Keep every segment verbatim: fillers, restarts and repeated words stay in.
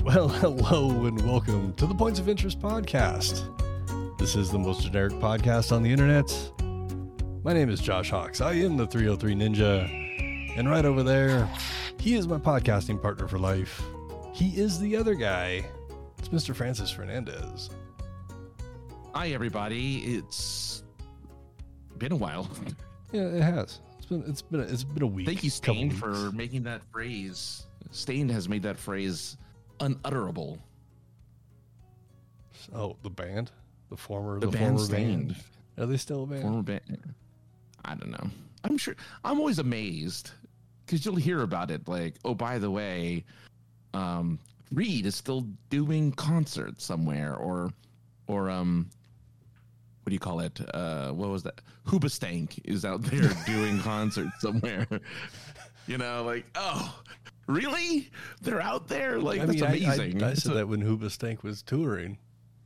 Well, hello and welcome to the Points of Interest podcast. This is the most generic podcast on the internet. My name is Josh Hawks. I am the three oh three Ninja. And right over there, he is my podcasting partner for life. He is the other guy. It's Mister Francis Fernandez. Hi, everybody. It's been a while. Yeah, it has. It's been it's been a, it's been a week. Thank you, Stained, for making that phrase. Stained has made that phrase unutterable. Oh, the band, the former, the, the band former Stained. band. Are they still a band? Former band. I don't know. I'm sure. I'm always amazed because you'll hear about it. Like, oh, by the way, um, Reed is still doing concerts somewhere, or, or um, what do you call it? Uh, what was that? Hoobastank is out there doing concerts somewhere. You know, like, oh, really? They're out there? Like, I that's mean, amazing. I, I, I said So- that when Hoobastank was touring.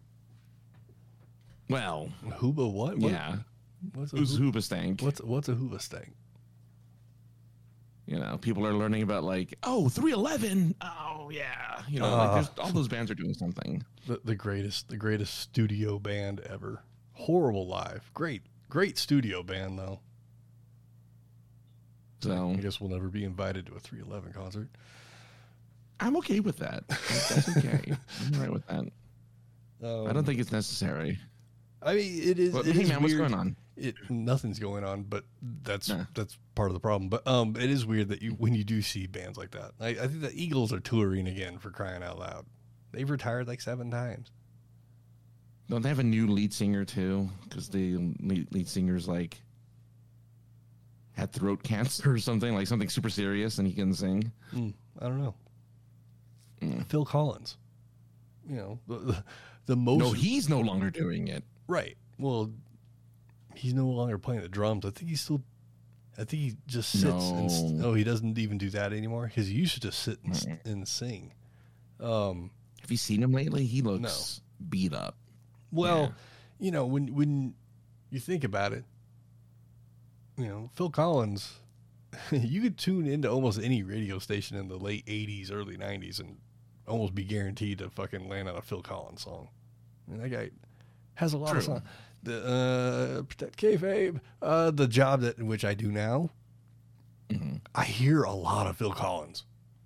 Well, Hooba what? what? yeah. What's a Who's Hooba? Hoobastank? What's what's a Hoobastank? You know, people are learning about, like, oh, three eleven. Oh, yeah. You know, Uh, like, there's, all those bands are doing something. The, the greatest, the greatest studio band ever. Horrible live. Great, great studio band though. So I guess we'll never be invited to a three eleven concert. I'm okay with that. That's okay. I'm all right with that. Um, I don't think it's necessary. I mean, it is. But, it hey, is man, what's weird. going on? It nothing's going on, but that's Nah. that's part of the problem. But um, it is weird that you when you do see bands like that. I, I think the Eagles are touring again, for crying out loud. They've retired like seven times. Don't they have a new lead singer, too? Because the lead, lead singer's, like, had throat cancer or something, like something super serious, and he can sing. Mm, I don't know. Mm. Phil Collins. You know, the, the, the most. No, he's no longer doing it. Right. Well, he's no longer playing the drums. I think he's still. I think he just sits and. St- No. oh, he doesn't even do that anymore because he used to just sit and, st- and sing. Um. Have you seen him lately? He looks beat up. Well, Yeah. you know, when when you think about it, you know, Phil Collins, you could tune into almost any radio station in the late eighties, early nineties, and almost be guaranteed to fucking land on a Phil Collins song. I mean, that guy has a lot of True. songs. The uh, Protect Kayfabe, uh, the job that in which I do now, hmm I hear a lot of Phil Collins.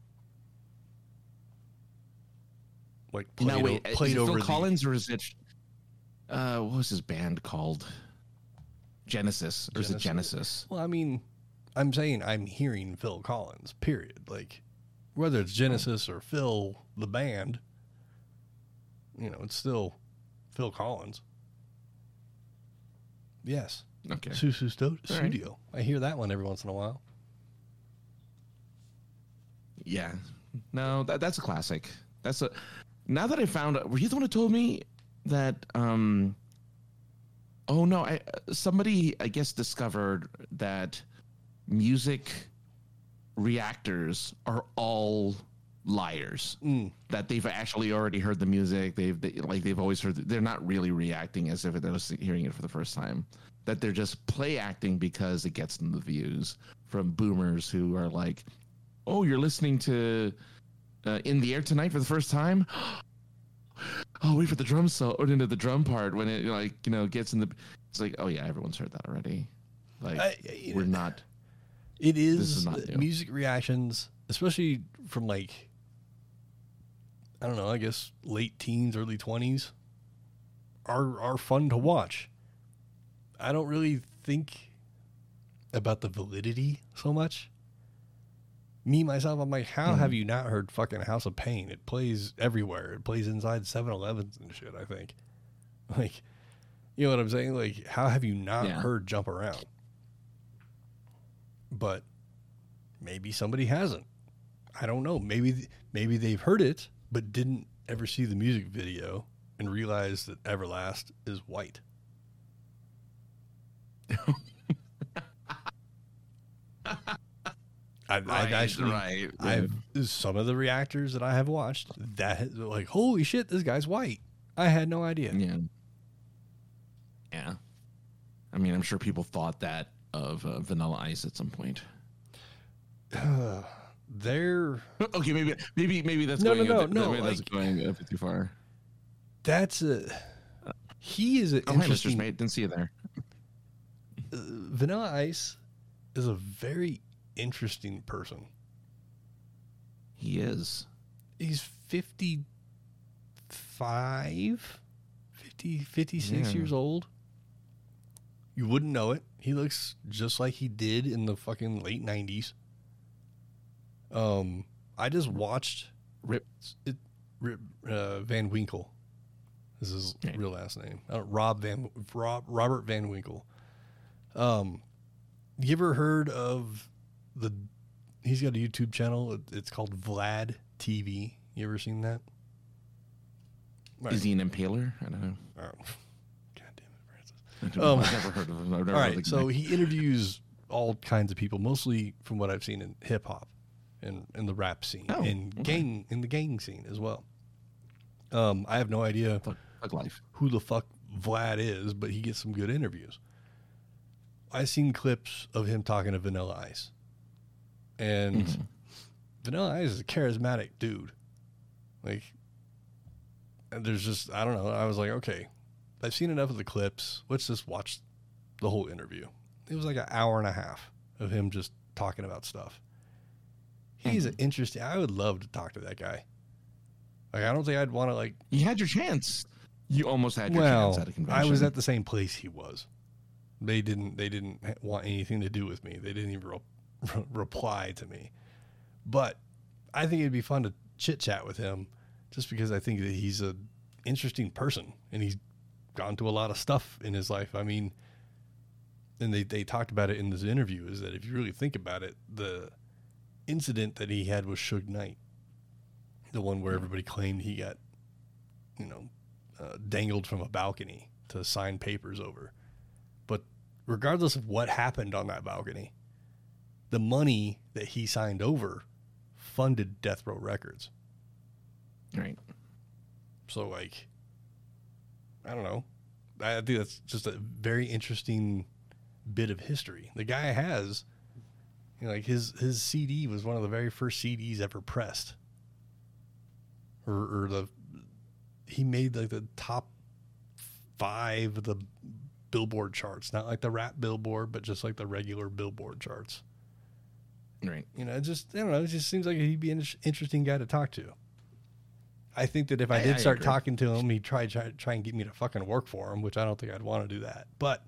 Like played, No, wait. o- Is played it over Phil the, Collins or is it? Uh, what was his band called? Genesis, or is it Genesis? Well, I mean, I'm saying I'm hearing Phil Collins, period. Like, whether it's Genesis or Phil, the band, you know, it's still Phil Collins. Yes. Okay. Susu Sto- All right. Studio. I hear that one every once in a while. Yeah. No, that that's a classic. That's a. Now that I found, were you the one who told me that? Um. Oh no! I somebody I guess discovered that music reactors are all liars. Mm. That they've actually already heard the music. They've they, like they've always heard. They're not really reacting as if they're just hearing it for the first time. That they're just play acting because it gets them the views from boomers who are like, "Oh, you're listening to uh, In the Air Tonight for the first time." Oh, wait for the drum solo or into the drum part when it like you know gets in the. It's like, oh yeah, everyone's heard that already. Like I- you we're know, not. It is, This is not uh, new. music reactions, especially from like, I don't know, I guess late teens, early twenties, are are fun to watch. I don't really think about the validity so much. Me, myself, I'm like, how Mhm. have you not heard fucking House of Pain? It plays everywhere. It plays inside seven elevens and shit, I think. Like, you know what I'm saying? Like, how have you not Yeah. heard Jump Around? But maybe somebody hasn't. I don't know. Maybe maybe they've heard it, but didn't ever see the music video and realize that Everlast is white. I've, I've actually, right. I've some of the reactors that I have watched that has- like, holy shit, this guy's white. I had no idea. Yeah. Yeah. I mean, I'm sure people thought that of uh, Vanilla Ice at some point. they're okay. Maybe maybe maybe that's no going no no a bit, no. maybe that's Like, going a bit too far. that's a he is an Oh, hi, Mister interesting. Smate. Didn't see you there. Uh, Vanilla Ice is a very interesting person. He is. He's fifty-five, fifty, fifty-six Yeah. years old. You wouldn't know it. He looks just like he did in the fucking late nineties. Um, I just watched Rip. it. Rip, uh, Van Winkle. This is his Okay. real last name. Uh, Rob Van Rob Robert Van Winkle. Um, you ever heard of the? He's got a YouTube channel. It, it's called Vlad T V. You ever seen that? Is he an impaler? I don't know. Oh, God damn it, Francis. I don't Um, know. I've never heard of him. I've never All heard of right, the so guy. he interviews all kinds of people, mostly from what I've seen in hip hop and in the rap scene, Oh, and okay. gang in the gang scene as well. Um, I have no idea Thug, Thug Life. who the fuck Vlad is, but he gets some good interviews. I've seen clips of him talking to Vanilla Ice, and Mhm. Vanilla Ice is a charismatic dude. Like, and there's just I don't know. I was like, okay, I've seen enough of the clips. Let's just watch the whole interview. It was like an hour and a half of him just talking about stuff. He's an interesting. I would love to talk to that guy. Like, I don't think I'd want to like. You had your chance. You almost had your Well, chance at a convention. I was at the same place he was. They didn't. They didn't ha- want anything to do with me. They didn't even re- re- reply to me. But I think it'd be fun to chit chat with him, just because I think that he's a interesting person and he's gone through a lot of stuff in his life. I mean, and they they talked about it in this interview. Is that if you really think about it, the incident that he had with Suge Knight, the one where everybody claimed he got, you know, uh, dangled from a balcony to sign papers over. But regardless of what happened on that balcony, the money that he signed over funded Death Row Records. Right. So, like, I don't know. I think that's just a very interesting bit of history. The guy has, you know, like his his C D was one of the very first C Ds ever pressed. Or, or the he made like the top five of the Billboard charts, not like the rap Billboard, but just like the regular Billboard charts. Right. You know, it just I don't know. It just seems like he'd be an interesting guy to talk to. I think that if I I- did I start agree. talking to him, he'd try, try try and get me to fucking work for him, which I don't think I'd want to do that. But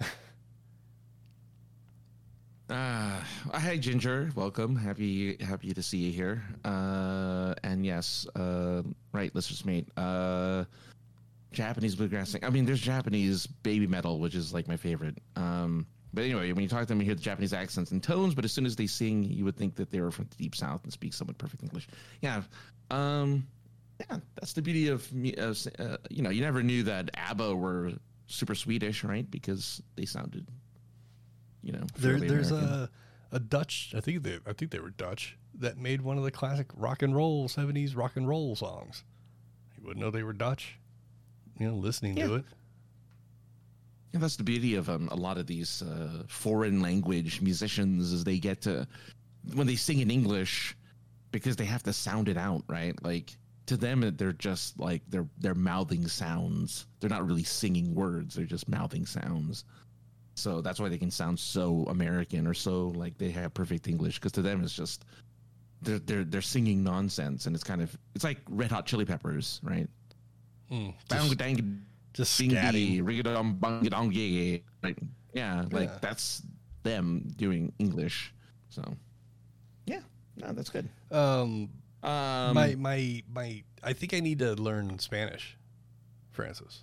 Uh, hi, Ginger. Welcome. Happy happy to see you here. Uh, and yes, uh, right, listeners mate. Uh, Japanese bluegrass thing. I mean, there's Japanese baby metal, which is like my favorite. Um, but anyway, when you talk to them, you hear the Japanese accents and tones. But as soon as they sing, you would think that they were from the deep south and speak somewhat perfect English. Yeah. Um, yeah, that's the beauty of me. Uh, uh, you know, you never knew that ABBA were super Swedish, right? Because they sounded, you know, there, fairly there's American. a a Dutch. I think they I think they were Dutch that made one of the classic rock and roll seventies rock and roll songs. You wouldn't know they were Dutch. You know, listening Yeah. to it. Yeah, that's the beauty of um, a lot of these uh, foreign language musicians is they get to, when they sing in English, because they have to sound it out, right? Like to them, they're just like they're they're mouthing sounds. They're not really singing words. They're just mouthing sounds. So that's why they can sound so American or so like they have perfect English. Because to them, it's just they're they're they're singing nonsense, and it's kind of it's like Red Hot Chili Peppers, right? Mm, Bang, just, dang, just Bingy, scatting. rigadom, bangidong, yeah, right? Yeah, like Yeah. that's them doing English. So, yeah, no, that's good. Um, Um, my my my. I think I need to learn Spanish, Francis.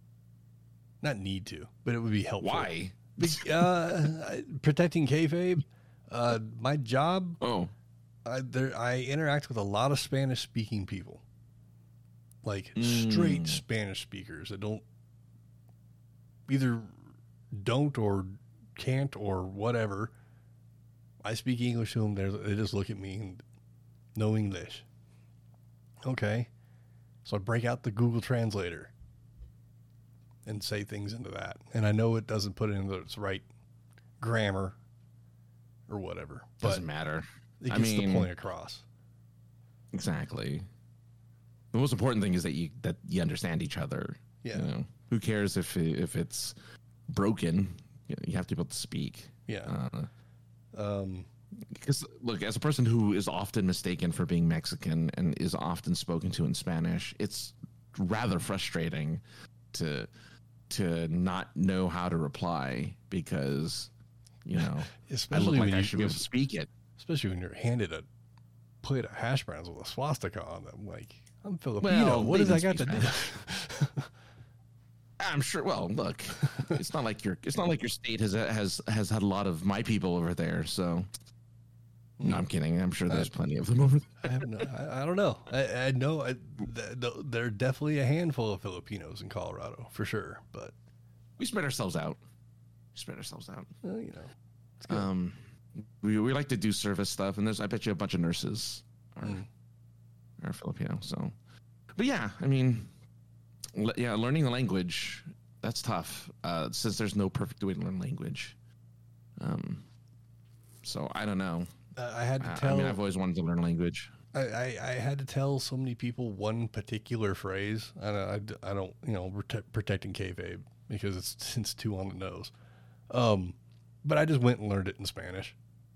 Not need to, but it would be helpful. why? Be- uh, protecting kayfabe. Uh, my job. Oh, I, there, I interact with a lot of Spanish-speaking people, like straight Mm. Spanish speakers that don't either don't or can't or whatever. I speak English to them. They're, they just look at me and no English. Okay, so I break out the Google Translator and say things into that, and I know it doesn't put it in the its right grammar or whatever, but doesn't matter. It I gets mean, the point across. Exactly. The most important thing is that you that you understand each other. Yeah. You know? Who cares if if it's broken? You know, you have to be able to speak. Yeah. Uh, Um, because look, as a person who is often mistaken for being Mexican and is often spoken to in Spanish, it's rather frustrating to to not know how to reply because you know especially I look like when I you, should be able to speak it. especially when you're handed a plate of hash browns with a swastika on them. Like, I'm Filipino. Well, what they does I didn't got to speak do? I'm sure. Well, look, it's not like your it's not like your state has has has had a lot of my people over there. So, no, I'm kidding. I'm sure there's plenty of them over there. I have no. I, I don't know. I, I know I, th- th- there are definitely a handful of Filipinos in Colorado for sure. But We spread ourselves out. We spread ourselves out. well, you know, it's good. Um, we we like to do service stuff, and there's I bet you a bunch of nurses are Mm. are Filipino. So, but yeah, I mean, le- yeah, learning the language that's tough. Uh, since there's no perfect way to learn language. Um, so I don't know. Uh, I had to I, tell. I mean, I've always wanted to learn language. I, I, I had to tell so many people one particular phrase. I don't, I, d- I don't you know, protect, protecting kayfabe because it's it's too on the nose. Um, but I just went and learned it in Spanish.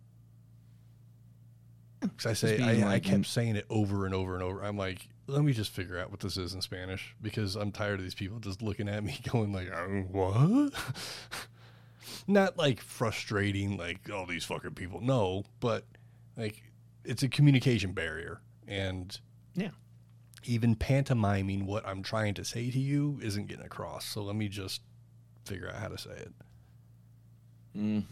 Because I say Just I, being I like- kept saying it over and over and over. I'm like, let me just figure out what this is in Spanish because I'm tired of these people just looking at me going like, "Uh, what? Not like frustrating, like, oh, these fucking people. No, but like it's a communication barrier. And Yeah. even pantomiming what I'm trying to say to you isn't getting across. So let me just figure out how to say it. Mm.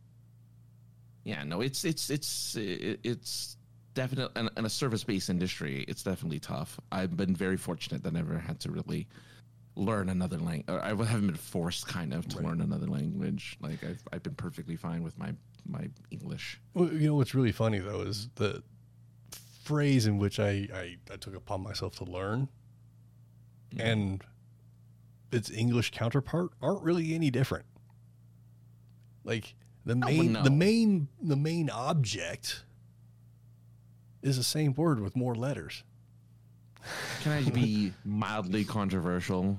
Yeah, no, it's it's it's it's definitely in, in a service-based industry. It's definitely tough. I've been very fortunate that I never had to really learn another language. I haven't been forced, kind of, to Right. learn another language. Like I've I've been perfectly fine with my my English. Well, you know what's really funny though is the phrase in which I I, I took upon myself to learn, Mhm. and its English counterpart aren't really any different. Like the but main no. the main the main object is the same word with more letters. Can I be mildly controversial?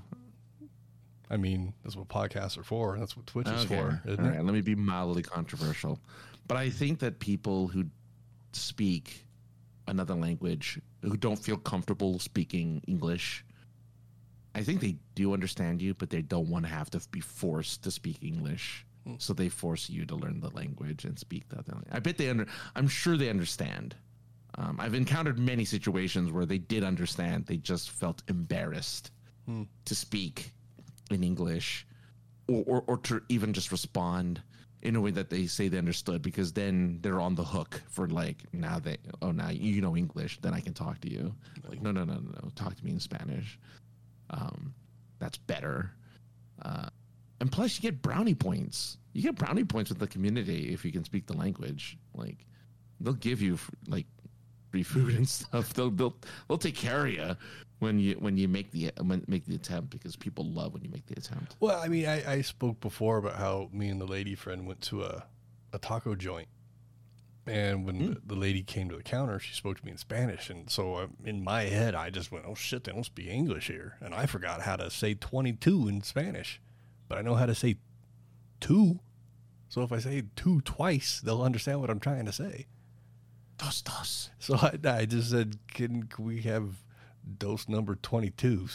I mean, that's what podcasts are for. That's what Twitch is Okay. for, isn't All it? right, let me be mildly controversial. But I think that people who speak another language, who don't feel comfortable speaking English, I think they do understand you, but they don't want to have to be forced to speak English. Hmm. So they force you to learn the language and speak the other language. I bet they under. I'm sure they understand. Um, I've encountered many situations where they did understand. They just felt embarrassed Hmm. to speak in English, or, or or to even just respond in a way that they say they understood, because then they're on the hook for like, now they oh now you know English, then I can talk to you. Like no no no no no, talk to me in Spanish. Um, that's better. Uh, and plus you get brownie points. You get brownie points with the community if you can speak the language. Like they'll give you like free food and stuff. They'll they'll they'll take care of you when you when you make the when, make the attempt, because people love when you make the attempt. Well, I mean, I, I spoke before about how me and the lady friend went to a, a taco joint. And when Hmm. the, the lady came to the counter, she spoke to me in Spanish. And so uh, in my head, I just went, oh, shit, they don't speak English here. And I forgot how to say twenty-two in Spanish. But I know how to say two. So if I say two twice, they'll understand what I'm trying to say. Dos dos. So I, I just said, can, can we have dose number twenty-twos?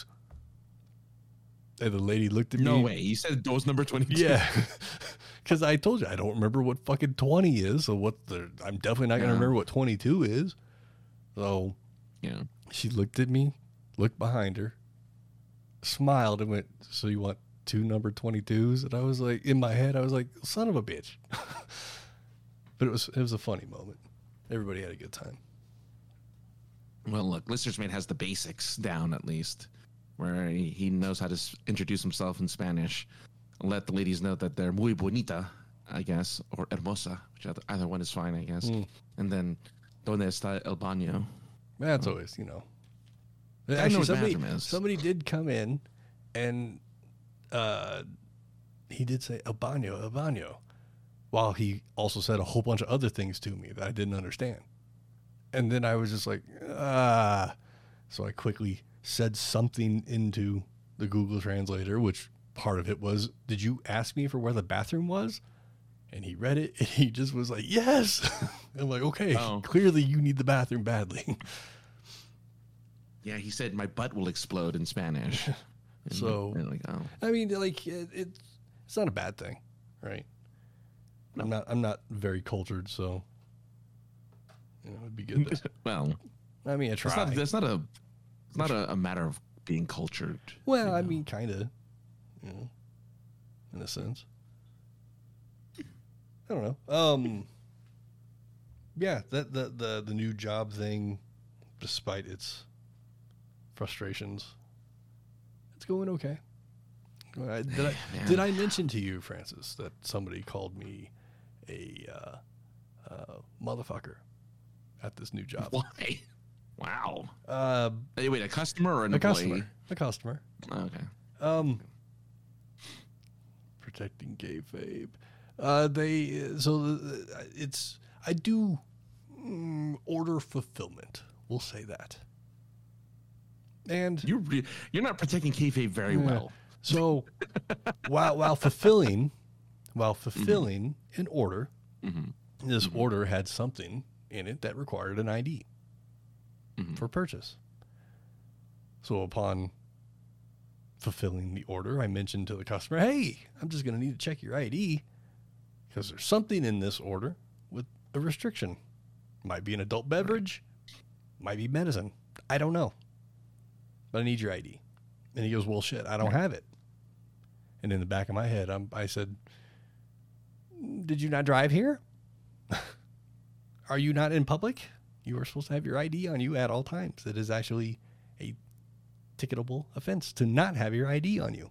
And the lady looked at No me. way. You said dose number twenty-two. Yeah, because I told you I don't remember what fucking twenty is. So what the? I'm definitely not gonna Yeah. remember what twenty-two is. So Yeah. she looked at me, looked behind her, smiled, and went, "So you want two number twenty-twos?" And I was like, in my head, I was like, "Son of a bitch." But it was it was a funny moment. Everybody had a good time. Well, look, Lister's Mate has the basics down at least, where he, he knows how to s- introduce himself in Spanish, let the ladies know that they're muy bonita, I guess, or hermosa, which either, either one is fine, I guess. Mm. And then, donde está el baño? That's always, you know. I know Actually, what somebody, bathroom is. somebody did come in, and uh, he did say el baño, el baño, while he also said a whole bunch of other things to me that I didn't understand. And then I was just like, ah. So I quickly said something into the Google Translator, which part of it was, did you ask me for where the bathroom was? And he read it, and he just was like, yes. I'm like, okay, oh. Clearly you need the bathroom badly. Yeah, he said, my butt will explode in Spanish. So, like, oh. I mean, like, it, it, it's not a bad thing, right? No. I'm not I'm not very cultured, so, you know, it'd be good to, well, I mean, I try. It's not, that's not a, it's not a, a matter of being cultured. Well, you know? I mean, kind of, you know, in a sense. I don't know. Um, yeah, that the, the the new job thing, despite its frustrations, it's going okay. Did I did I mention to you, Francis, that somebody called me a uh, uh, motherfucker at this new job? Why? Wow. Uh, hey, wait, a customer or an a employee? Customer. A customer. Oh, okay. Um, protecting kayfabe. Uh, they so it's I do mm, order fulfillment. We'll say that. And you re- you're not protecting kayfabe very yeah. well. So while while fulfilling while fulfilling mm-hmm. an order, mm-hmm. this mm-hmm. order had something in it that required an I D mm-hmm. for purchase. So upon fulfilling the order, I mentioned to the customer, "Hey, I'm just going to need to check your I D." Because there's something in this order with a restriction. Might be an adult beverage, might be medicine. I don't know. But I need your I D. And he goes, well, shit, I don't have it. And in the back of my head, I'm, I said, did you not drive here? Are you not in public? You are supposed to have your I D on you at all times. It is actually a ticketable offense to not have your I D on you.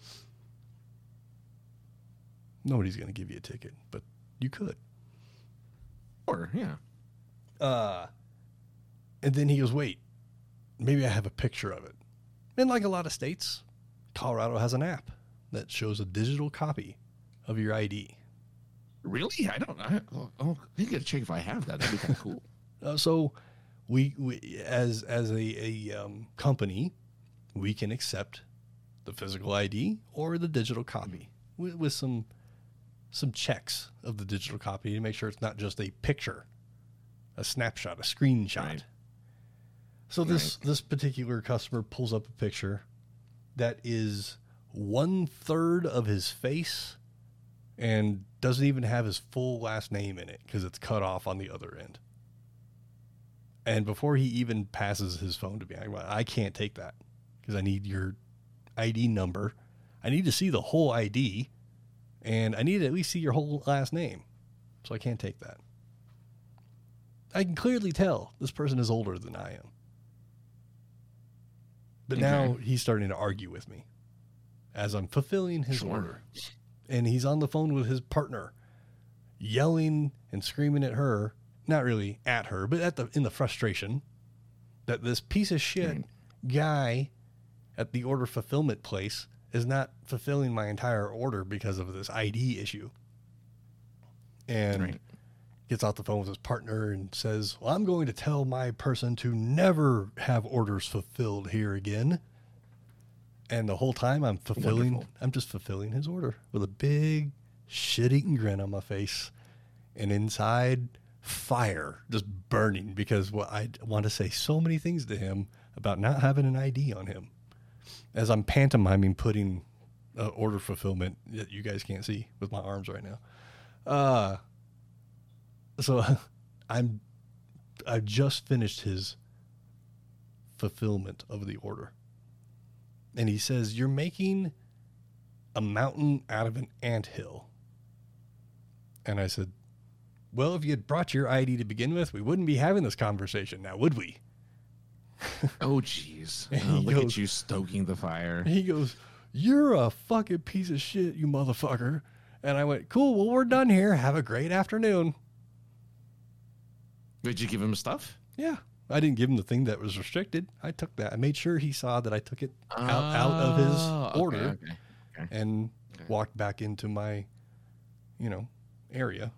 Nobody's going to give you a ticket, but you could. Or, yeah. Uh, and then he goes, wait, maybe I have a picture of it. And like a lot of states, Colorado has an app that shows a digital copy of your I D. Really? I don't I, oh, I got to check if I have that. That'd be kind of cool. Uh, so we, we, as, as a, a um, company, we can accept the physical I D or the digital copy with, with some... some checks of the digital copy to make sure it's not just a picture, a snapshot, a screenshot. Right. So this, right. this particular customer pulls up a picture that is one third of his face and doesn't even have his full last name in it because it's cut off on the other end. And before he even passes his phone to me, I, well, I can't take that because I need your I D number. I need to see the whole I D. And I need to at least see your whole last name. So I can't take that. I can clearly tell this person is older than I am. But okay. Now he's starting to argue with me as I'm fulfilling his sure. order. And he's on the phone with his partner, yelling and screaming at her. Not really at her, but at the in the frustration that this piece of shit right. guy at the order fulfillment place is not fulfilling my entire order because of this I D issue. And right. gets off the phone with his partner and says, well, I'm going to tell my person to never have orders fulfilled here again. And the whole time I'm fulfilling, Wonderful. I'm just fulfilling his order with a big shit-eating grin on my face. And inside, fire just burning because well, I want to say so many things to him about not having an I D on him. As I'm pantomiming putting uh, order fulfillment that you guys can't see with my arms right now. Uh, so I'm, I've just finished his fulfillment of the order. And he says, you're making a mountain out of an anthill. And I said, well, if you had brought your I D to begin with, we wouldn't be having this conversation now, would we? Oh, jeez. Oh, look goes, at you stoking the fire. He goes, you're a fucking piece of shit, you motherfucker. And I went, cool, well, we're done here. Have a great afternoon. Did you give him stuff? Yeah. I didn't give him the thing that was restricted. I took that. I made sure he saw that I took it out, oh, out of his order okay, okay, okay. and okay. walked back into my, you know, area.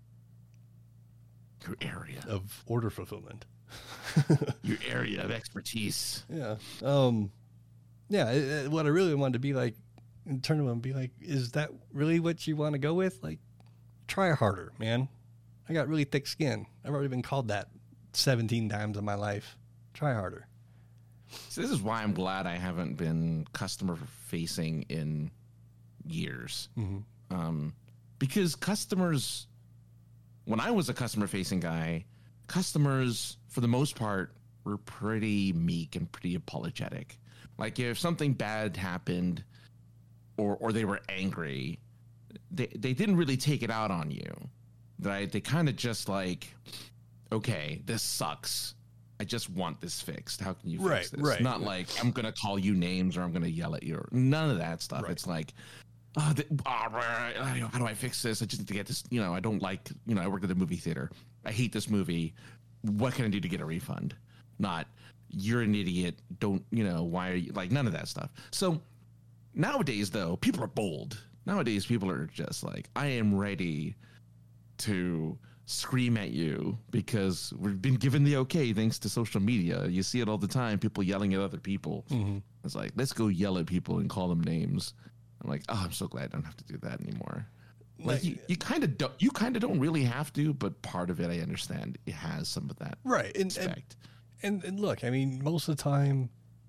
Your area of order fulfillment. Your area of expertise. Yeah. Um, yeah. It, it, what I really wanted to be like, and turn to them and be like, is that really what you want to go with? Like, try harder, man. I got really thick skin. I've already been called that seventeen times in my life. Try harder. So this is why I'm glad I haven't been customer facing in years. Mm-hmm. Um, because customers, when I was a customer facing guy, customers, for the most part, were pretty meek and pretty apologetic. Like if something bad happened or or they were angry, they, they didn't really take it out on you. Right? They kind of just like, okay, this sucks. I just want this fixed. How can you fix right, this? Right. Not like I'm going to call you names or I'm going to yell at you. Or none of that stuff. Right. It's like, oh, the, oh, how do I fix this? I just need to get this. You know, I don't like, you know, I work at the movie theater. I hate this movie. What can I do to get a refund? Not, you're an idiot. Don't, you know, why are you, like none of that stuff. So nowadays, though, people are bold. Nowadays, people are just like, I am ready to scream at you because we've been given the okay thanks to social media. You see it all the time, people yelling at other people. Mm-hmm. It's like, let's go yell at people and call them names. I'm like, oh, I'm so glad I don't have to do that anymore. Like, like you, you kind of don't, you kind of don't really have to, but part of it, I understand it has some of that. Right. And, and, and, and look, I mean, most of the time,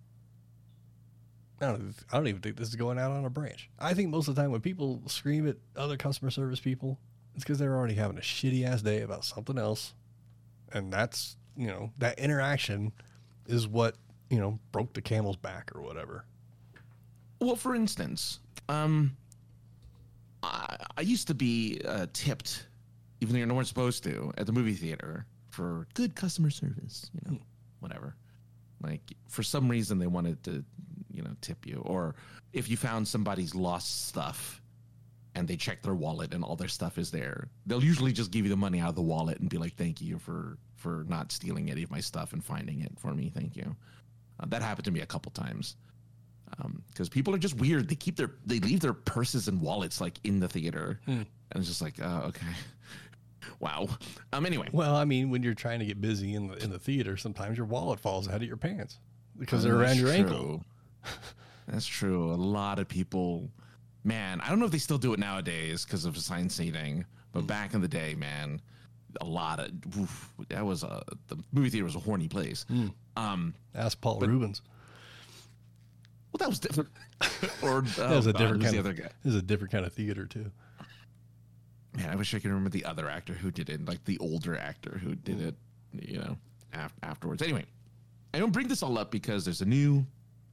I don't, I don't even think this is going out on a branch. I think most of the time when people scream at other customer service people, it's because they're already having a shitty ass day about something else. And that's, you know, that interaction is what, you know, broke the camel's back or whatever. Well, for instance, um, I, I used to be uh, tipped, even though you're not supposed to, at the movie theater for good customer service, you know, whatever. Like, for some reason, they wanted to, you know, tip you. Or if you found somebody's lost stuff and they check their wallet and all their stuff is there, they'll usually just give you the money out of the wallet and be like, thank you for, for not stealing any of my stuff and finding it for me. Thank you. Uh, that happened to me a couple times. Because um, people are just weird. They keep their, they leave their purses and wallets like in the theater. Hmm. And it's just like, oh, okay. Wow. Um. Anyway. Well, I mean, when you're trying to get busy in the, in the theater, sometimes your wallet falls out of your pants because oh, they're around your true. ankle. That's true. A lot of people, man, I don't know if they still do it nowadays because of assigned seating, but mm. back in the day, man, a lot of, oof, that was a, the movie theater was a horny place. Mm. Um, Ask Paul but, Rubens. Well, that was different. or, that was oh, a God, different was kind the of, other guy. It was a different kind of theater too. Man, I wish I could remember the other actor who did it, like the older actor who did mm. it, you know, af- afterwards. Anyway, I don't bring this all up because there's a new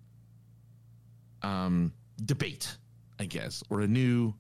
um, debate, I guess, or a new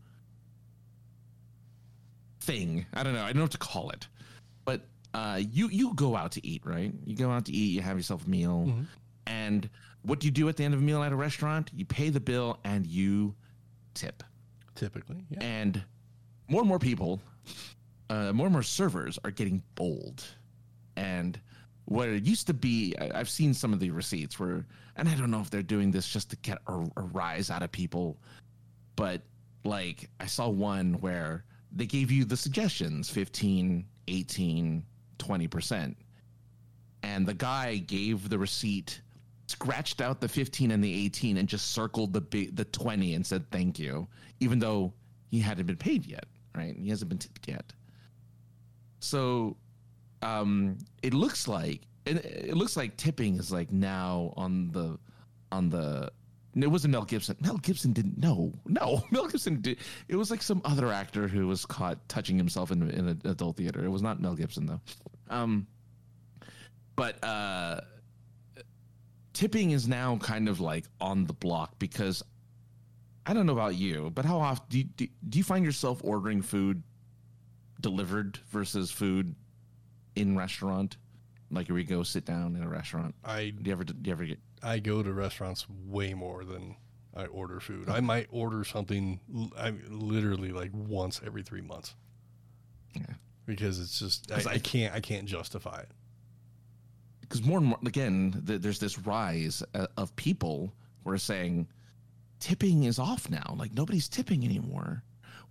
thing. I don't know. I don't know what to call it. But uh, you you go out to eat, right? You go out to eat, you have yourself a meal. Mm-hmm. And what do you do at the end of a meal at a restaurant? You pay the bill and you tip. Typically, yeah. And more and more people, uh, more and more servers are getting bold. And what it used to be, I, I've seen some of the receipts where, and I don't know if they're doing this just to get a, a rise out of people, but like I saw one where they gave you the suggestions, fifteen, eighteen, twenty percent. And the guy gave the receipt, scratched out the fifteen and the eighteen and just circled the big, the twenty and said, thank you, even though he hadn't been paid yet, right? He hasn't been tipped yet. So um, it looks like, it, it looks like tipping is like now on the, on the, it wasn't Mel Gibson. Mel Gibson didn't know. No, Mel Gibson did. It was like some other actor who was caught touching himself in, in an adult theater. It was not Mel Gibson though. Um, but uh, tipping is now kind of like on the block because I don't know about you, but how often do you, do, do you find yourself ordering food delivered versus food in restaurant? Like we go sit down in a restaurant. I do you ever do you ever get? I go to restaurants way more than I order food. I might order something I literally like once every three months. Yeah, because it's just I, I, I can't I can't justify it. Because more and more again, the, there's this rise uh, of people who are saying tipping is off now. Like nobody's tipping anymore.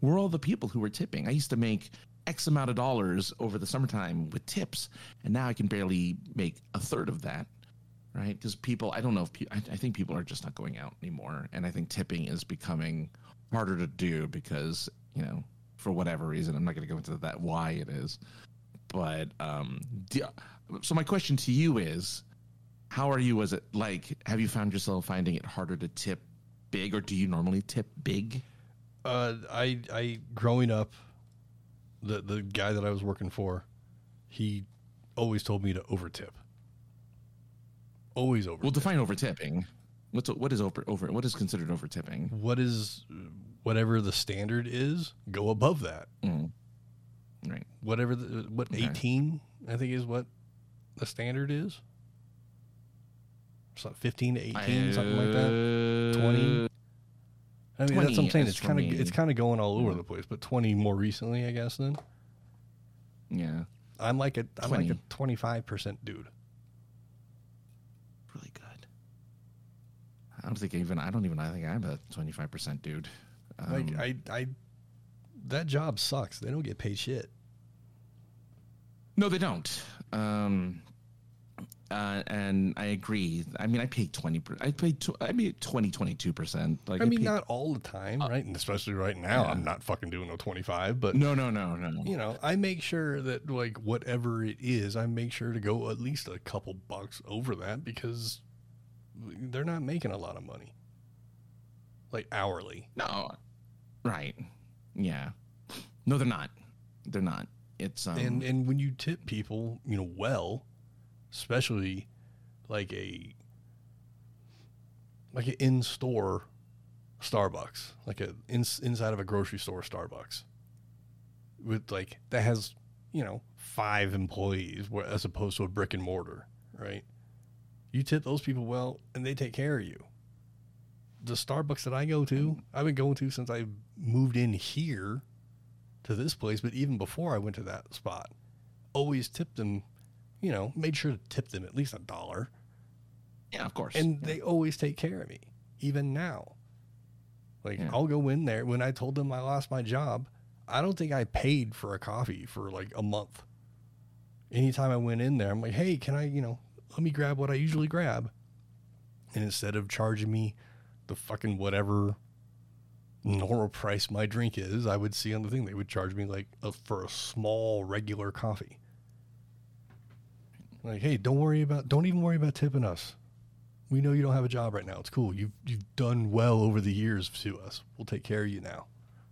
were all the people who were tipping. I used to make X amount of dollars over the summertime with tips, and now I can barely make a third of that, right? Because people, I don't know if pe- I, I think people are just not going out anymore, and I think tipping is becoming harder to do because, you know, for whatever reason, I'm not going to go into that why it is, but um, do, so my question to you is, how are you as it like? Have you found yourself finding it harder to tip big, or do you normally tip big? Uh, I I growing up, the the guy that I was working for, he always told me to over tip. Always over. Well, define over tipping. What's what is over over? What is considered over tipping? What is whatever the standard is? Go above that. Mm. Right. Whatever the what Okay. eighteen I think is what the standard is. So fifteen to eighteen, I, something like that. Twenty. I mean, that's what I'm saying. It's kind of it's kind of going all over Yeah. the place. But twenty more recently, I guess. Then Yeah. I'm like a I'm like a twenty. twenty-five percent dude. Really good. I don't think even I don't even I think I'm a twenty-five percent dude. Um, Like I I that job sucks. They don't get paid shit. no, they don't. Um, uh, and I agree. I mean, I paid twenty. Per, I paid. Tw- I mean, twenty, twenty-two percent. Like I mean, paid, not all the time, right? And especially right now, yeah. I'm not fucking doing no twenty-five. But No, no, no, no. you know, I make sure that like whatever it is, I make sure to go at least a couple bucks over that because they're not making a lot of money, like hourly. No. Right. Yeah. No, they're not. They're not. It's um. And and when you tip people, you know, well, especially like a like an in-store Starbucks, like a in, inside of a grocery store Starbucks, with like that has, you know, five employees where, as opposed to a brick and mortar, right? You tip those people well, and they take care of you. The Starbucks that I go to, I've been going to since I moved in here to this place, but even before I went to that spot, always tipped them, you know, made sure to tip them at least a dollar. yeah, of course. And they always take care of me, even now. Like, Yeah. I'll go in there. When I told them I lost my job, I don't think I paid for a coffee for like a month. Anytime I went in there, I'm like, hey, can I, you know, let me grab what I usually grab. And instead of charging me the fucking whatever normal price my drink is, I would see on the thing, they would charge me like a, for a small regular coffee. Like, hey, don't worry about, don't even worry about tipping us. We know you don't have a job right now. It's cool. You've you've done well over the years to us. We'll take care of you now.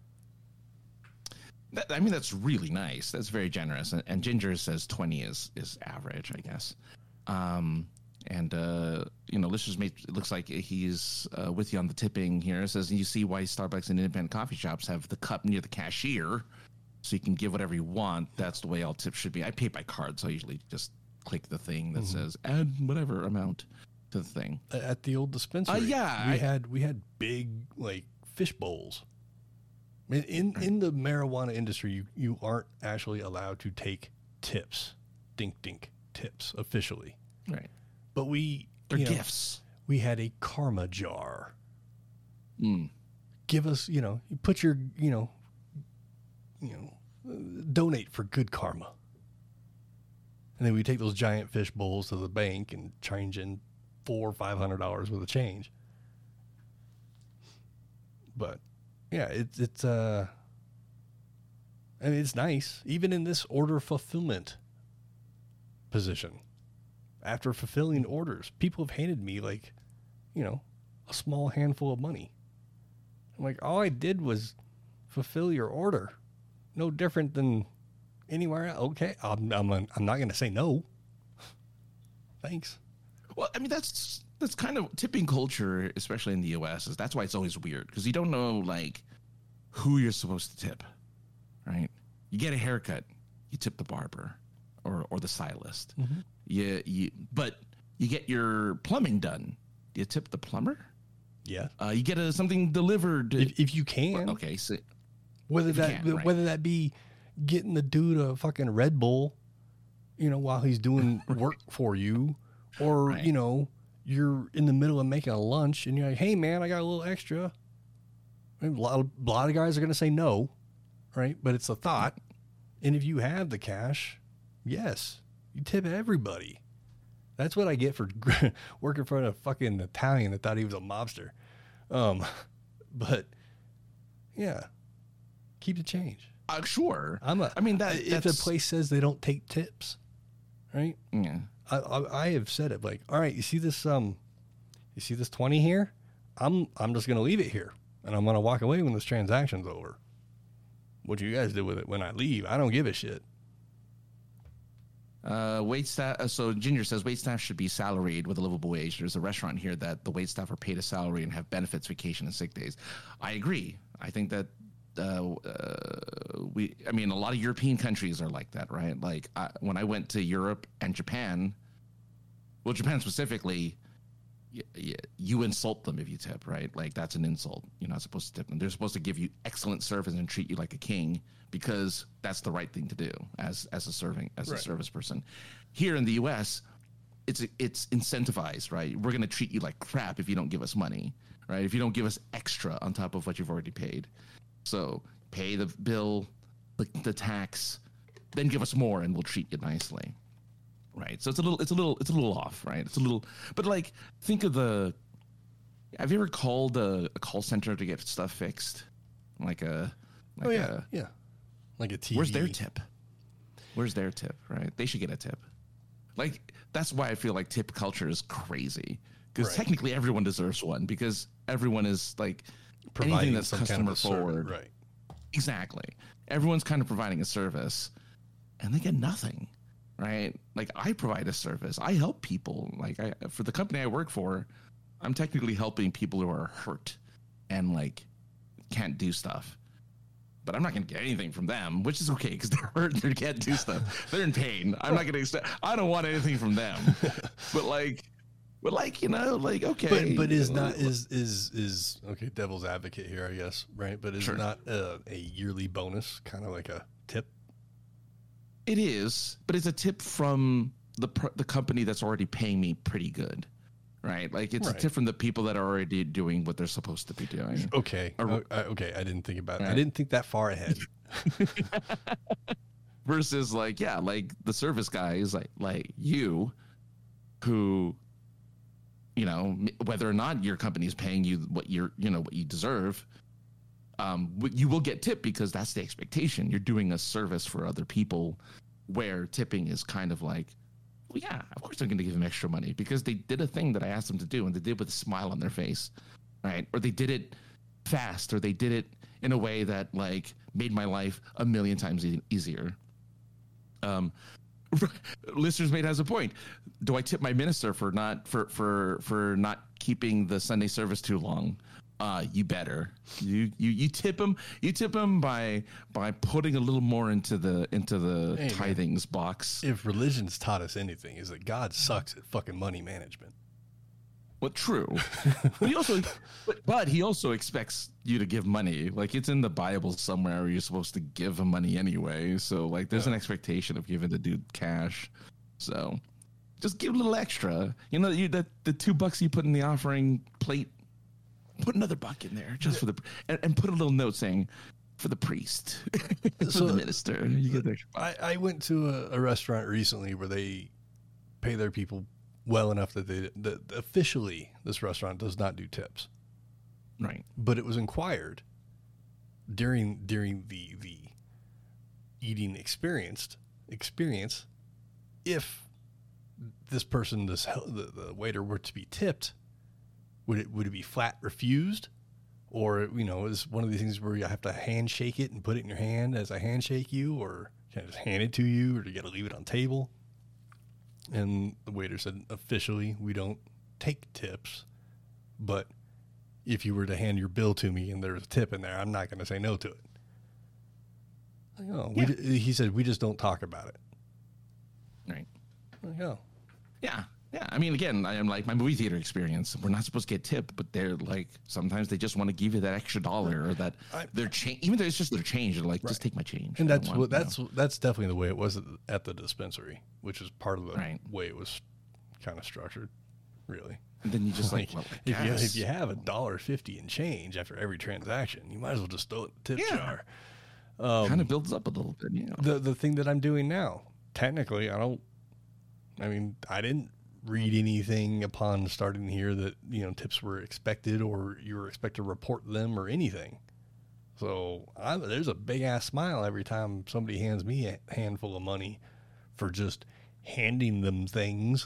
That, I mean, that's really nice. That's very generous. And, and Ginger says twenty is is average, I guess. Um, and uh, you know, Lister's mate. It looks like he's uh, with you on the tipping here. It says you see why Starbucks and independent coffee shops have the cup near the cashier, so you can give whatever you want. That's the way all tips should be. I pay by card, so I usually just click the thing that Mm-hmm. says add whatever amount to the thing. At the old dispensary, Uh, yeah, we I- had we had big like fish bowls. In in, in the marijuana industry, you, you aren't actually allowed to take tips, dink dink tips officially. Right. But we They're you know, gifts. we had a karma jar. Mm. Give us, you know, you put your, you know, you know, uh, donate for good karma. And then we take those giant fish bowls to the bank and change in four or five hundred dollars worth of change. But yeah, it's it's uh, I mean it's nice even in this order fulfillment position. After fulfilling orders, people have handed me like, you know, a small handful of money. I'm like, all I did was fulfill your order. No different than anywhere else. Okay, I'm I'm, I'm not going to say no. Thanks. Well, I mean, that's that's kind of tipping culture, especially in the U S. Is that's why it's always weird because you don't know like who you're supposed to tip, right? You get a haircut, you tip the barber or or the stylist. Mm-hmm. You you but you get your plumbing done. Do you tip the plumber? Yeah. Uh, you get a, something delivered. If, if you can. Okay, so Whether if you that can, right. whether that be getting the dude a fucking Red Bull, you know, while he's doing work for you, or Right. you know, you're in the middle of making a lunch and you're like, hey man, I got a little extra. A lot of, a lot of guys are gonna say no. right? But it's a thought. And if you have the cash, yes, you tip everybody. That's what I get for working for a fucking Italian that thought he was a mobster. Um, but yeah, keep the change. Uh, sure. I'm a, I mean, that if a place says they don't take tips, right? Yeah. I, I, I have said it like, all right, you see this, um, you see this twenty here? I'm, I'm just going to leave it here and I'm going to walk away when this transaction's over. What you guys do with it when I leave, I don't give a shit. Uh, wait staff. Uh, so Ginger says wait staff should be salaried with a livable wage. There's a restaurant here that the wait staff are paid a salary and have benefits, vacation, and sick days. I agree. I think that uh, uh, we. I mean, a lot of European countries are like that, right? Like I, when I went to Europe and Japan, well, Japan specifically, y- y- you insult them if you tip, right? Like that's an insult. You're not supposed to tip them. They're supposed to give you excellent service and treat you like a king, because that's the right thing to do as as a serving as Right. a service person. Here in the U S, it's it's incentivized, right? We're going to treat you like crap if you don't give us money, right? If you don't give us extra on top of what you've already paid. So pay the bill, the, the tax, then give us more, and we'll treat you nicely, right? So it's a little it's a little it's a little off, right? It's a little, but like think of the. Have you ever called a, a call center to get stuff fixed, like a like Oh, yeah. a, Yeah. Like a T V. Where's their tip? Where's their tip, right? They should get a tip. Like, that's why I feel like tip culture is crazy. Because Right. technically everyone deserves one, because everyone is like Providing anything that's some kind customer of a service, forward. right. Exactly. Everyone's kind of providing a service and they get nothing, right? Like I provide a service. I help people. Like I, for the company I work for, I'm technically helping people who are hurt and like can't do stuff. But I'm not going to get anything from them, which is okay because they're hurt and they can't do stuff. They're in pain. I'm not going to. I don't want anything from them. But like, but like you know, like okay. But but is not is is is okay. Devil's advocate here, I guess, right? But is Sure. not a, a yearly bonus kind of like a tip? It is, but it's a tip from the pr- the company that's already paying me pretty good, right? Like it's Right. a tip from the people that are already doing what they're supposed to be doing. Okay, Or- O- I- okay. I didn't think about. it. I Right. didn't think that far ahead. Versus like yeah, like the service guys like like you, who, you know, m- whether or not your company is paying you what you're you know what you deserve, um, w- you will get tipped because that's the expectation. You're doing a service for other people, where tipping is kind of like, well, yeah, of course I'm going to give them extra money because they did a thing that I asked them to do and they did it with a smile on their face, right? Or they did it fast, or they did it in a way that like made my life a million times e- easier. Um, listeners made has a point. Do I tip my minister for not for for for not keeping the Sunday service too long? Uh, you better. You you you tip him. You tip him by by putting a little more into the into the Hey, man. tithings box. If religion's taught us anything, is that God sucks at fucking money management. Well, true. But he also, but, but he also expects you to give money. Like it's in the Bible somewhere where you're supposed to give him money anyway. So like, there's Yeah. an expectation of giving the dude cash. So just give a little extra. You know, you that the two bucks you put in the offering plate, put another buck in there just for the and, and put a little note saying for the priest, for So- the minister. You get the extra buck. I, I went to a, a restaurant recently where they pay their people well enough that they that officially this restaurant does not do tips, Right. but it was inquired during during the the eating experienced experience if this person this hel- the, the waiter were to be tipped, would it would it be flat refused, or you know is one of these things where you have to handshake it and put it in your hand as I handshake you, or can I just hand it to you, or do you got to leave it on table? And the waiter said, officially, we don't take tips, but if you were to hand your bill to me and there was a tip in there, I'm not going to say no to it. Like, oh, we Yeah. d- he said, we just don't talk about it. Right. Like, oh, Yeah. Yeah. I mean, again, I am like my movie theater experience. We're not supposed to get tipped, but they're like, sometimes they just want to give you that extra dollar or that I- their change, even though it's just their change. They're like, just take my change. and I that's don't what want, you that's that's definitely the way it was at the, at the dispensary, which is part of the Right. way it was kind of structured, really. know. And then you just like, Like, well, I if you guess. if you have a dollar fifty in change after every transaction, you might as well just throw it in the tip Yeah. jar. Um, kind of builds up a little bit, you know. the the thing that I'm doing now, technically, I don't. I mean, I didn't read anything upon starting here that, you know, tips were expected or you were expected to report them or anything. So I, there's a big ass smile every time somebody hands me a handful of money for just handing them things.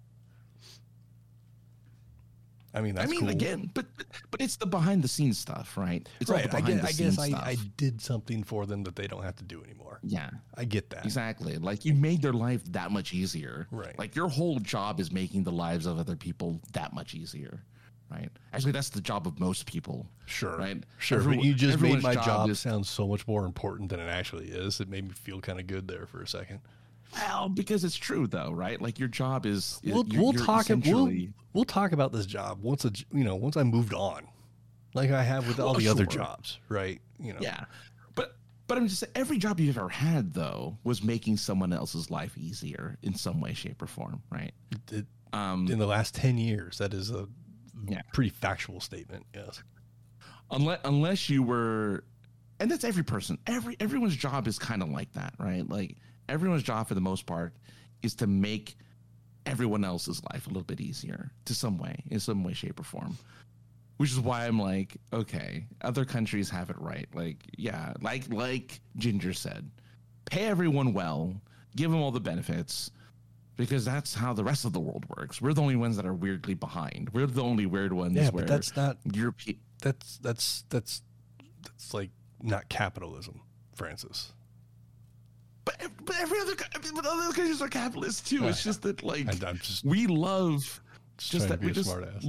I mean, that's I mean, cool. again, but but it's the behind the scenes stuff, right? It's Right. all the I behind guess, I, the scenes guess I, stuff. I did something for them that they don't have to do anymore. Yeah, I get that. exactly. Like you made their life that much easier. Right. Like your whole job is making the lives of other people that much easier. Right. Actually, that's the job of most people. Sure. Right. Sure. Everyone- but you just made everyone's my job job is- sound so much more important than it actually is. It made me feel kind of good there for a second. Well, because it's true though, right? Like your job is. We'll, you're- we'll you're talk. We'll, essentially- we'll talk about this job once a, you know, once I moved on, like I have with all Well, the other sure. jobs, right? You know. Yeah, but but I'm just saying, every job you've ever had though was making someone else's life easier in some way, shape, or form, right? It, Um, in the last ten years, that is a Yeah. pretty factual statement. Yes. unless unless you were, and that's every person. Every everyone's job is kind of like that, right? Like everyone's job for the most part is to make everyone else's life a little bit easier to some way, in some way, shape, or form. Which is why I'm like, okay, other countries have it right. Like, yeah, like like Ginger said, pay everyone well, give them all the benefits, because that's how the rest of the world works. We're the only ones that are weirdly behind. We're the only weird ones Yeah, where but that's not. European. That's that's that's that's like not capitalism, Francis. But, but every other co- but other countries are capitalists too. It's just that like And I'm just, we love just, just trying that to be we a just smart ass.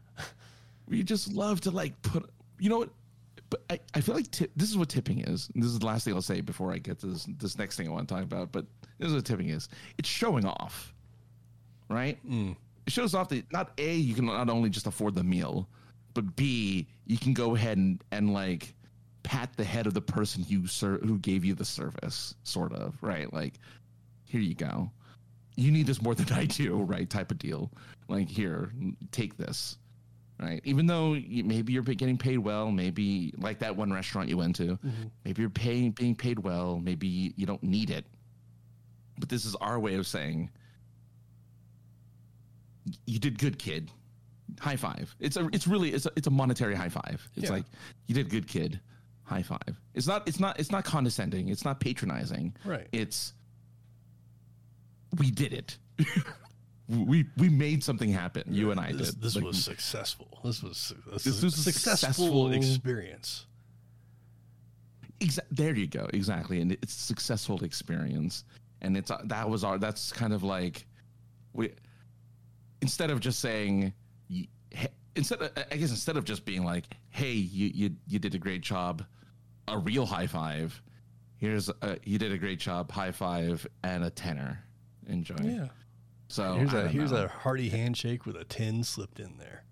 we just love to like put, you know what, but I, I feel like tip, this is what tipping is. This is the last thing I'll say before I get to this this next thing I want to talk about. But this is what tipping is. It's showing off, right? Mm. It shows off that not A, you can not only just afford the meal, but B, you can go ahead and, and like pat the head of the person who ser- who gave you the service, sort of, right? Like, here you go. You need this more than I do, right? Type of deal. Like, here, take this, right? Even though you, maybe you're getting paid well, maybe like that one restaurant you went to, Mm-hmm. maybe you're paying being paid well, maybe you don't need it. But this is our way of saying, you did good, kid. High five. It's a it's really it's a, it's a monetary high five. It's Yeah. like, you did good, kid. High five. It's not it's not it's not condescending. It's not patronizing. Right. It's, we did it. we we made something happen. You and I This, did. this Like, was successful. This was this, This was was a a successful, successful- experience. Exa- there you go. Exactly. And it's a successful experience. And it's uh, that was our that's kind of like, we instead of just saying y- he- instead of, I guess instead of just being like, hey, you you you did a great job, a real high five. Here's a, you did a great job, high five and a tenner. Enjoy. Yeah. So Here's I a don't here's know. a hearty handshake with a ten slipped in there.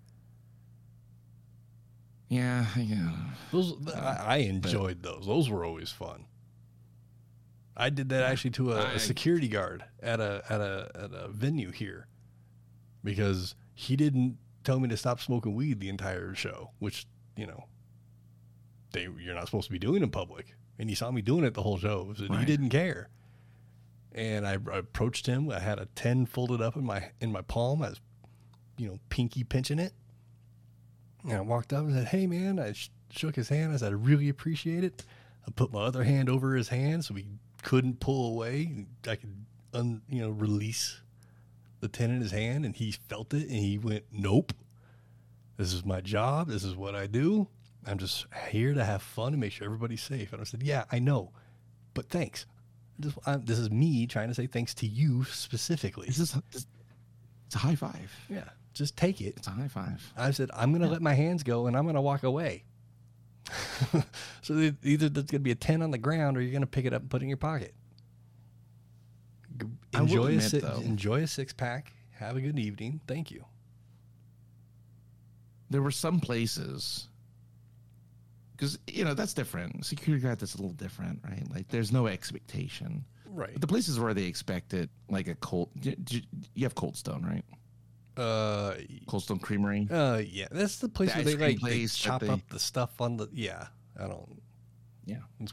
yeah yeah. Those I, I enjoyed those. Those were always fun. I did that actually to a, I- a security guard at a at a at a venue here, because he didn't tell me to stop smoking weed the entire show, which, you know, they you're not supposed to be doing in public. And he saw me doing it the whole show, and he Right. didn't care. And I, I approached him. I had a ten folded up in my in my palm. I was, you know, pinky pinching it. And I walked up and said, "Hey, man!" I sh- shook his hand. I said, "I really appreciate it." I put my other hand over his hand so he couldn't pull away. I could, un, you know, release the tin in his hand, and he felt it, and he went, "Nope. This is my job. This is what I do. I'm just here to have fun and make sure everybody's safe." And I said, "Yeah, I know, but thanks. Just, I, this is me trying to say thanks to you specifically." This is this, it's a high five. Yeah, just take it. It's a high five. I said, I'm going to let my hands go and I'm going to walk away. So e- either there's going to be a ten on the ground or you're going to pick it up and put it in your pocket. G- I will Enjoy, a, admit, si- though- enjoy a six pack. Have a good evening. Thank you. There were some places, because, you know, that's different. Security guard, that's a little different, right? Like, there's no expectation. Right. But the places where they expect it, like a cold, you, you have Cold Stone, right? Uh, Cold Stone Creamery. uh, yeah, that's the place The where ice they cream like they place that chop they- up the stuff on the. Yeah, I don't. Yeah. It's weird.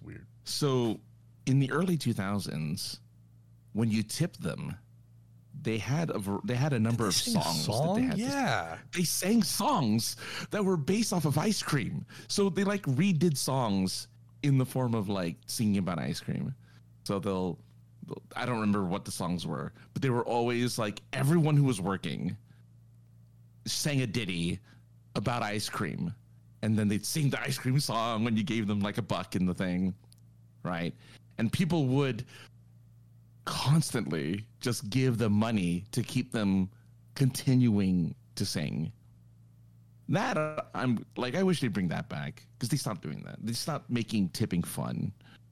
So in the early two thousands, when you tipped them, they had a ver- they had a number of songs song? that they had. Yeah, to, they sang songs that were based off of ice cream. So they like redid songs in the form of like singing about ice cream. So they'll, they'll I don't remember what the songs were, but they were always like everyone who was working sang a ditty about ice cream, and then they'd sing the ice cream song when you gave them like a buck in the thing, right? And people would constantly just give them money to keep them continuing to sing. That uh, I'm like, I wish they'd bring that back, because they stopped doing that. They stopped making tipping fun.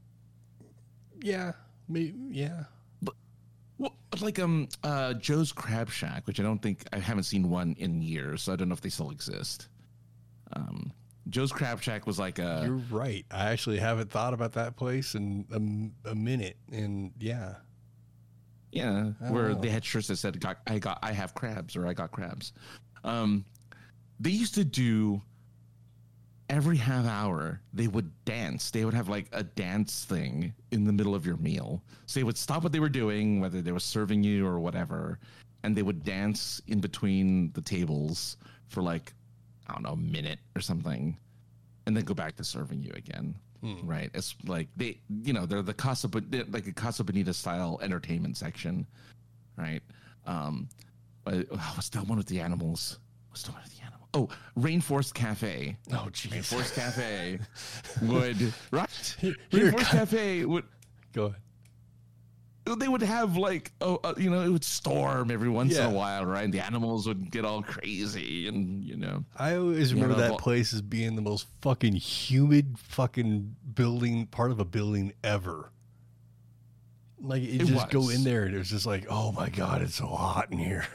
yeah, me, yeah. Well, like um, uh, Joe's Crab Shack, which I don't think I haven't seen one in years, so I don't know if they still exist. Um, Joe's Crab Shack was like a. You're right. I actually haven't thought about that place in a, a minute, and yeah, Yeah, I where don't know. they had shirts that said "got I got I have crabs" or "I got crabs." Um, they used to do every half hour. They would dance. They would have like a dance thing in the middle of your meal. So they would stop what they were doing, whether they were serving you or whatever, and they would dance in between the tables for like I don't know a minute or something, and then go back to serving you again. Hmm. Right. It's like they, you know, they're the Casa, they're like a Casa Bonita style entertainment section. Right. Um, but, oh, what's the one with the animals? What's the one with the animals? Oh, Rainforest Cafe. Oh, jeez. Rainforest Cafe would, right? Here- Rainforest co- Cafe would, Go ahead. they would have like, oh, uh, you know, it would storm every once Yeah. in a while, right? And the animals would get all crazy and, you know. I always You remember know, that well- place as being the most fucking humid fucking building, part of a building ever. Like, you It just go was. in there and it's just like, oh my God, it's so hot in here.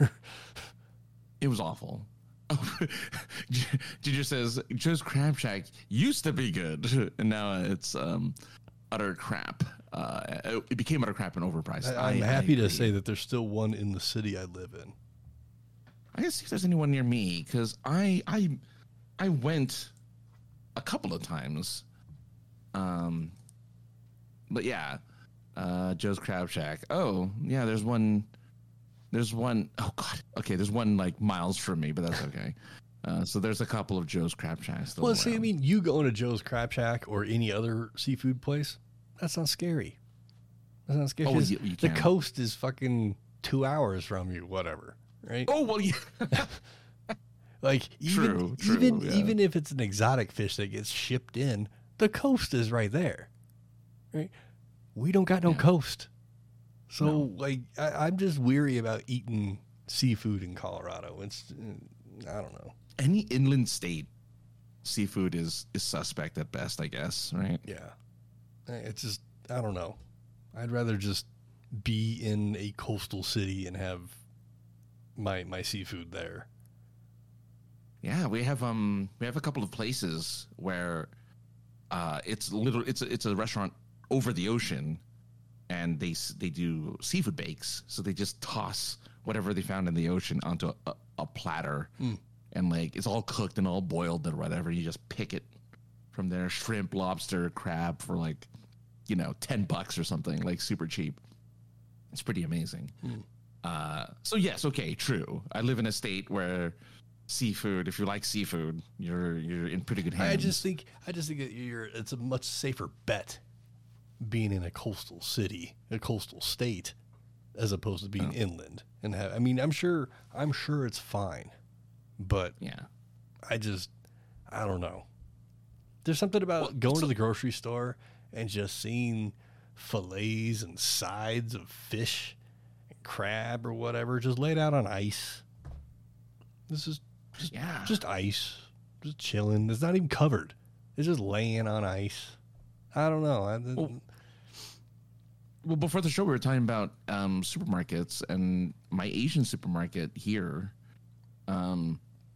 It was awful. Ginger says Joe's Crab Shack used to be good, and now it's um, utter crap. Uh, it became utter crap and overpriced. I, I'm I- happy I to agree. say that there's still one in the city I live in. I gotta see if there's anyone near me, because I I I went a couple of times. Um, but yeah, uh, Joe's Crab Shack. Oh yeah, there's one. There's one oh God. Okay, there's one like miles from me, but that's okay. Uh, so there's a couple of Joe's Crab Shacks. Still Well, see, I around. mean, you going to Joe's Crab Shack or any other seafood place, that's not scary. That's not scary. Oh, 'cause you- you the can. coast is fucking two hours from you, whatever, right? Oh well, yeah. Like even True, true, even yeah. even if it's an exotic fish that gets shipped in, the coast is right there. Right? We don't got no Yeah. coast. So No. like I, I'm just weary about eating seafood in Colorado. It's I don't know. Any inland state seafood is is suspect at best, I guess. Right? Yeah. It's just I don't know. I'd rather just be in a coastal city and have my my seafood there. Yeah, we have um we have a couple of places where uh it's little it's a, it's a restaurant over the ocean, and they s- they do seafood bakes. So they just toss whatever they found in the ocean onto a, a, a platter, Mm. and like it's all cooked and all boiled or whatever. You just pick it from there: shrimp, lobster, crab for like you know ten bucks or something, like super cheap. It's pretty amazing. Mm. Uh, so yes, okay, true. I live in a state where seafood, if you like seafood, you're you're in pretty good hands. I just think I just think that you're it's a much safer bet being in a coastal city, a coastal state, as opposed to being Oh. inland. And have, I mean, I'm sure I'm sure it's fine, but yeah. I just I don't know. There's something about Well, going so- to the grocery store and just seeing fillets and sides of fish and crab or whatever just laid out on ice. This is just, Yeah. just ice, just chilling. It's not even covered. It's just laying on ice. I don't know. I, Well, Well, before the show, we were talking about um, supermarkets, and my Asian supermarket here um,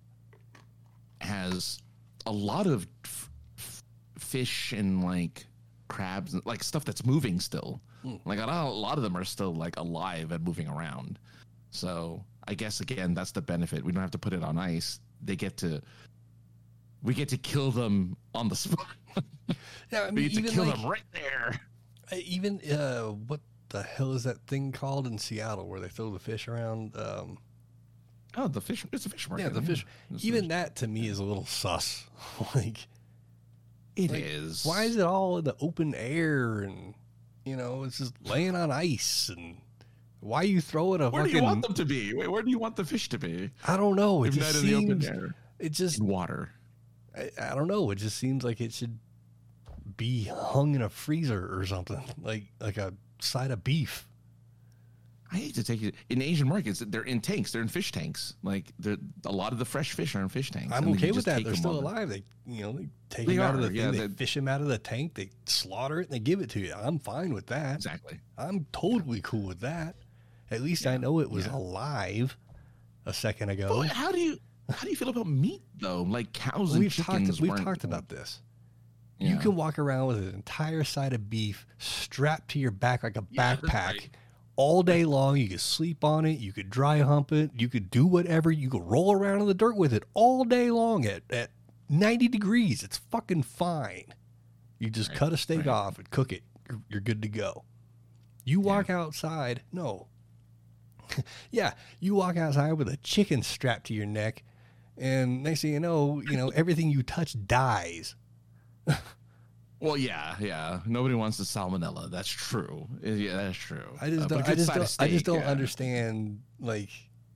has a lot of f- f- fish and like crabs, and like stuff that's moving still. Hmm. Like a lot, a lot of them are still like alive and moving around. So I guess again, that's the benefit. We don't have to put it on ice. They get to, we get to kill them on the spot. Yeah, I We mean, need to even kill like, them right there. uh, even uh, what the hell is that thing called in Seattle where they throw the fish around? Um, Oh, the fish. It's a fish market. yeah, the fish. It's Even a- that to me is a little sus. Like, It like, is. why is it all in the open air and you know it's just laying on ice and why you throw it a Where fucking? do you want them to be? Wait, where do you want the fish to be? I don't know. It If just not in the open seems. air, It just. in water. I, I don't know. It just seems like it should be hung in a freezer or something, like like a side of beef. I hate to take it in Asian markets. They're in tanks. They're in fish tanks. Like they're, a lot of the fresh fish are in fish tanks. I'm and you okay just with that. take They're them still while alive. They, you know, they take They them out of are, the yeah, thing. They they- fish them out of the tank. They slaughter it and they give it to you. I'm fine with that. Exactly. I'm totally cool with that. At least I know it was yeah. alive a second ago. But how do you how do you feel about meat though? Like cows and We've chickens. talked. We've weren't- talked about this. Yeah. You can walk around with an entire side of beef strapped to your back like a Yeah, that's backpack right. all day long. You could sleep on it. You could dry hump it. You could do whatever. You could roll around in the dirt with it all day long at, at ninety degrees. It's fucking fine. You just Right, cut a steak right. off and cook it. You're, you're good to go. You walk outside. No. Yeah, you walk outside with a chicken strapped to your neck, and next thing you know, you know everything you touch dies. Well, yeah, yeah. Nobody wants the salmonella. That's true. Yeah, that's true. I just Uh, but don't. a I good just side don't. of I just steak, don't yeah. understand like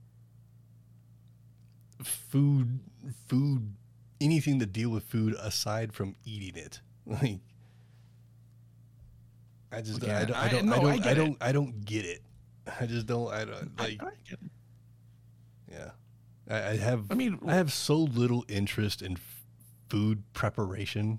food, food, anything to deal with food aside from eating it. Like, I just, Okay, I don't, I I- don't, no, I I don't, I, get it. don't, I don't get it. I just don't. I don't I- like. I get it. Yeah, I, I have. I mean, I have so little interest in f- food preparation.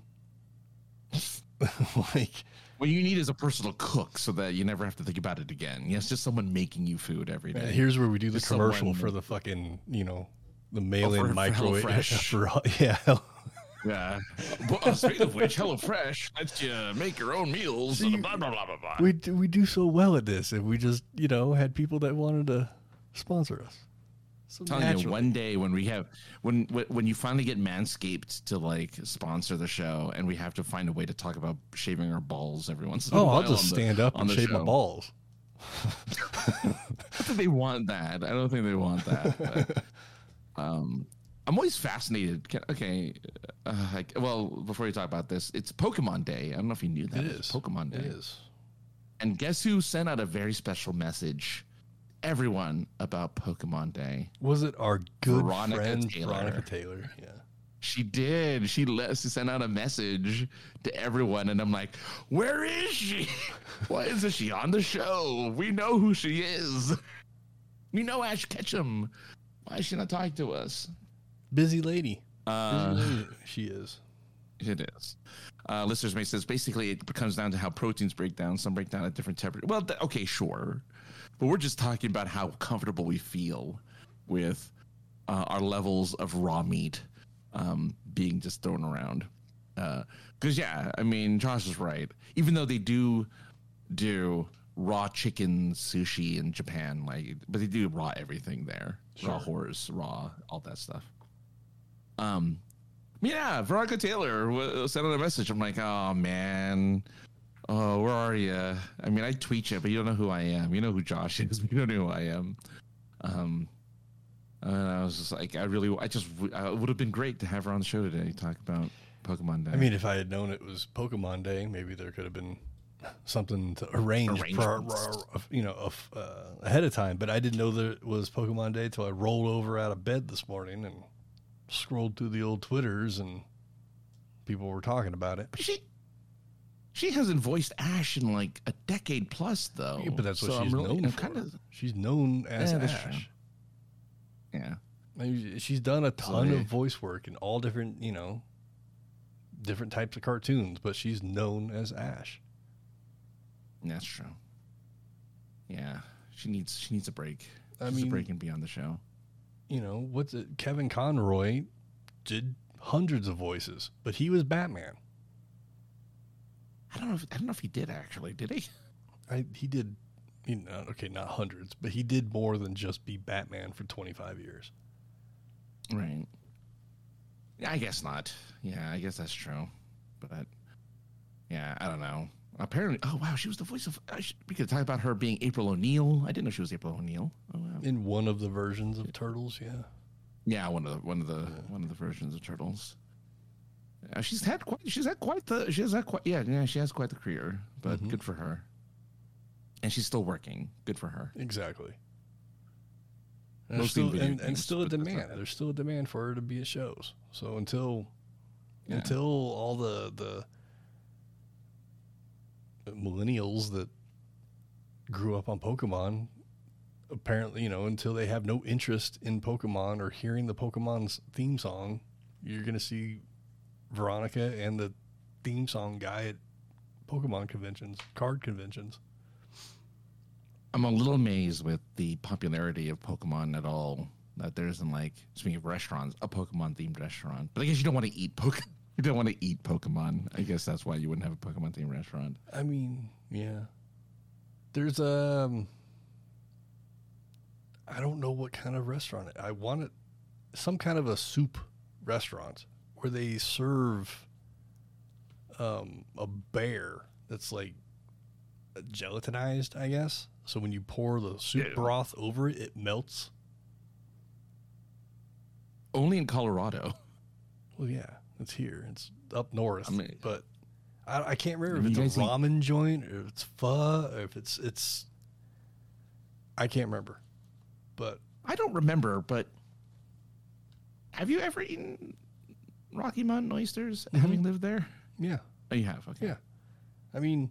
Like, what you need is a personal cook so that you never have to think about it again. Yes, just someone making you food every day. here's where we do the Just commercial someone- for the fucking, you know, the for- mail-in for microwave. HelloFresh. For, yeah. Yeah. Well, speaking of which, HelloFresh lets you make your own meals. See, blah, blah, blah, blah, blah. We do, we do so well at this, and we just, you know, had people that wanted to sponsor us. So telling you, naturally. one day when we have when when when you finally get Manscaped to like sponsor the show, and we have to find a way to talk about shaving our balls every once in a Oh, while. I'll just on the- stand up on and the shave my show. balls. I don't think they want that. I don't think they want that. But, um, I'm always fascinated. Can- Okay, uh, like, well, before you talk about this, it's Pokemon Day. I don't know if you knew that. It It's is. Pokemon Day. It is. And guess who sent out a very special message? Everyone about Pokemon Day. Was it our good Veronica friend Taylor. Veronica Taylor? Yeah. She did. She let she sent out a message to everyone, and I'm like, "Where is she? Why isn't she on the show? We know who she is. We know Ash Ketchum. Why is she not talking to us?" Busy lady. Uh, Busy lady. She is. It is. Uh, listeners may says basically it comes down to how proteins break down. Some break down at different temperatures. Well, th- okay, sure, but we're just talking about how comfortable we feel with uh, our levels of raw meat um, being just thrown around. Because yeah, I mean, Josh is right. Even though they do do raw chicken sushi in Japan, like, but they do raw everything there. Raw horse, raw, all that stuff. Um. Yeah, Veronica Taylor w- sent out a message. I'm like, oh man, oh where are you? I mean, I tweet you, but you don't know who I am. You know who Josh is, but you don't know who I am. Um, and I was just like, I really, I just, uh, it would have been great to have her on the show today, talk about Pokemon Day. I mean, if I had known it was Pokemon Day, maybe there could have been something to arrange for, our, Arrangements. our- you know, of, uh, ahead of time. But I didn't know that it was Pokemon Day till I rolled over out of bed this morning and scrolled through the old Twitters, and people were talking about it. But she, she hasn't voiced Ash in like a decade plus, though. Yeah, but that's what So she's I'm really, known I'm for. kind of, She's known as Yeah, that's Ash. true. yeah. I mean, she's done a ton yeah. of voice work in all different, you know, different types of cartoons, but she's known as Ash. That's true. Yeah, she needs she needs a break. I She needs mean- a break and be on the show. You know, what's it? Kevin Conroy did hundreds of voices, but he was Batman. I don't know. If, I don't know if he did actually. Did he? I, he did, you know, okay, not hundreds, but he did more than just be Batman for twenty-five years. Right. Yeah, I guess not. Yeah, I guess that's true. But yeah, I don't know. Apparently, oh wow, she was the voice of. I should, we could talk about her being April O'Neil. I didn't know she was April O'Neil. Oh wow. In one of the versions of Turtles, yeah. Yeah, one of the one of the yeah. one of the versions of Turtles. Uh, she's had quite. She's had quite the. She has had quite. Yeah, yeah. She has quite the career, but mm-hmm. good for her. And she's still working. Good for her. Exactly. And, still, and, games, and still a demand. There's still a demand for her to be at shows. So until yeah. until all the the millennials that grew up on Pokemon, apparently, you know, until they have no interest in Pokemon or hearing the Pokemon's theme song, you're going to see Veronica and the theme song guy at Pokemon conventions, card conventions. I'm a little amazed with the popularity of Pokemon at all. That there isn't, like, speaking of restaurants, a Pokemon themed restaurant. But I guess you don't want to eat Pokemon. You don't want to eat Pokemon. I guess that's why you wouldn't have a Pokemon themed restaurant. I mean, yeah. There's a. Um, I don't know what kind of restaurant. I want it. Some kind of a soup restaurant where they serve um, a bear that's like gelatinized, I guess. So when you pour the soup yeah. broth over it, it melts. Only in Colorado. Well, yeah, it's here. It's up north. I mean, but I, I can't remember I mean, if it's a ramen eat? joint or if it's pho or if it's it's. I can't remember, but I don't remember. But have you ever eaten Rocky Mountain oysters? Mm-hmm. Having lived there? Yeah. Oh, you have. Okay. Yeah. I mean,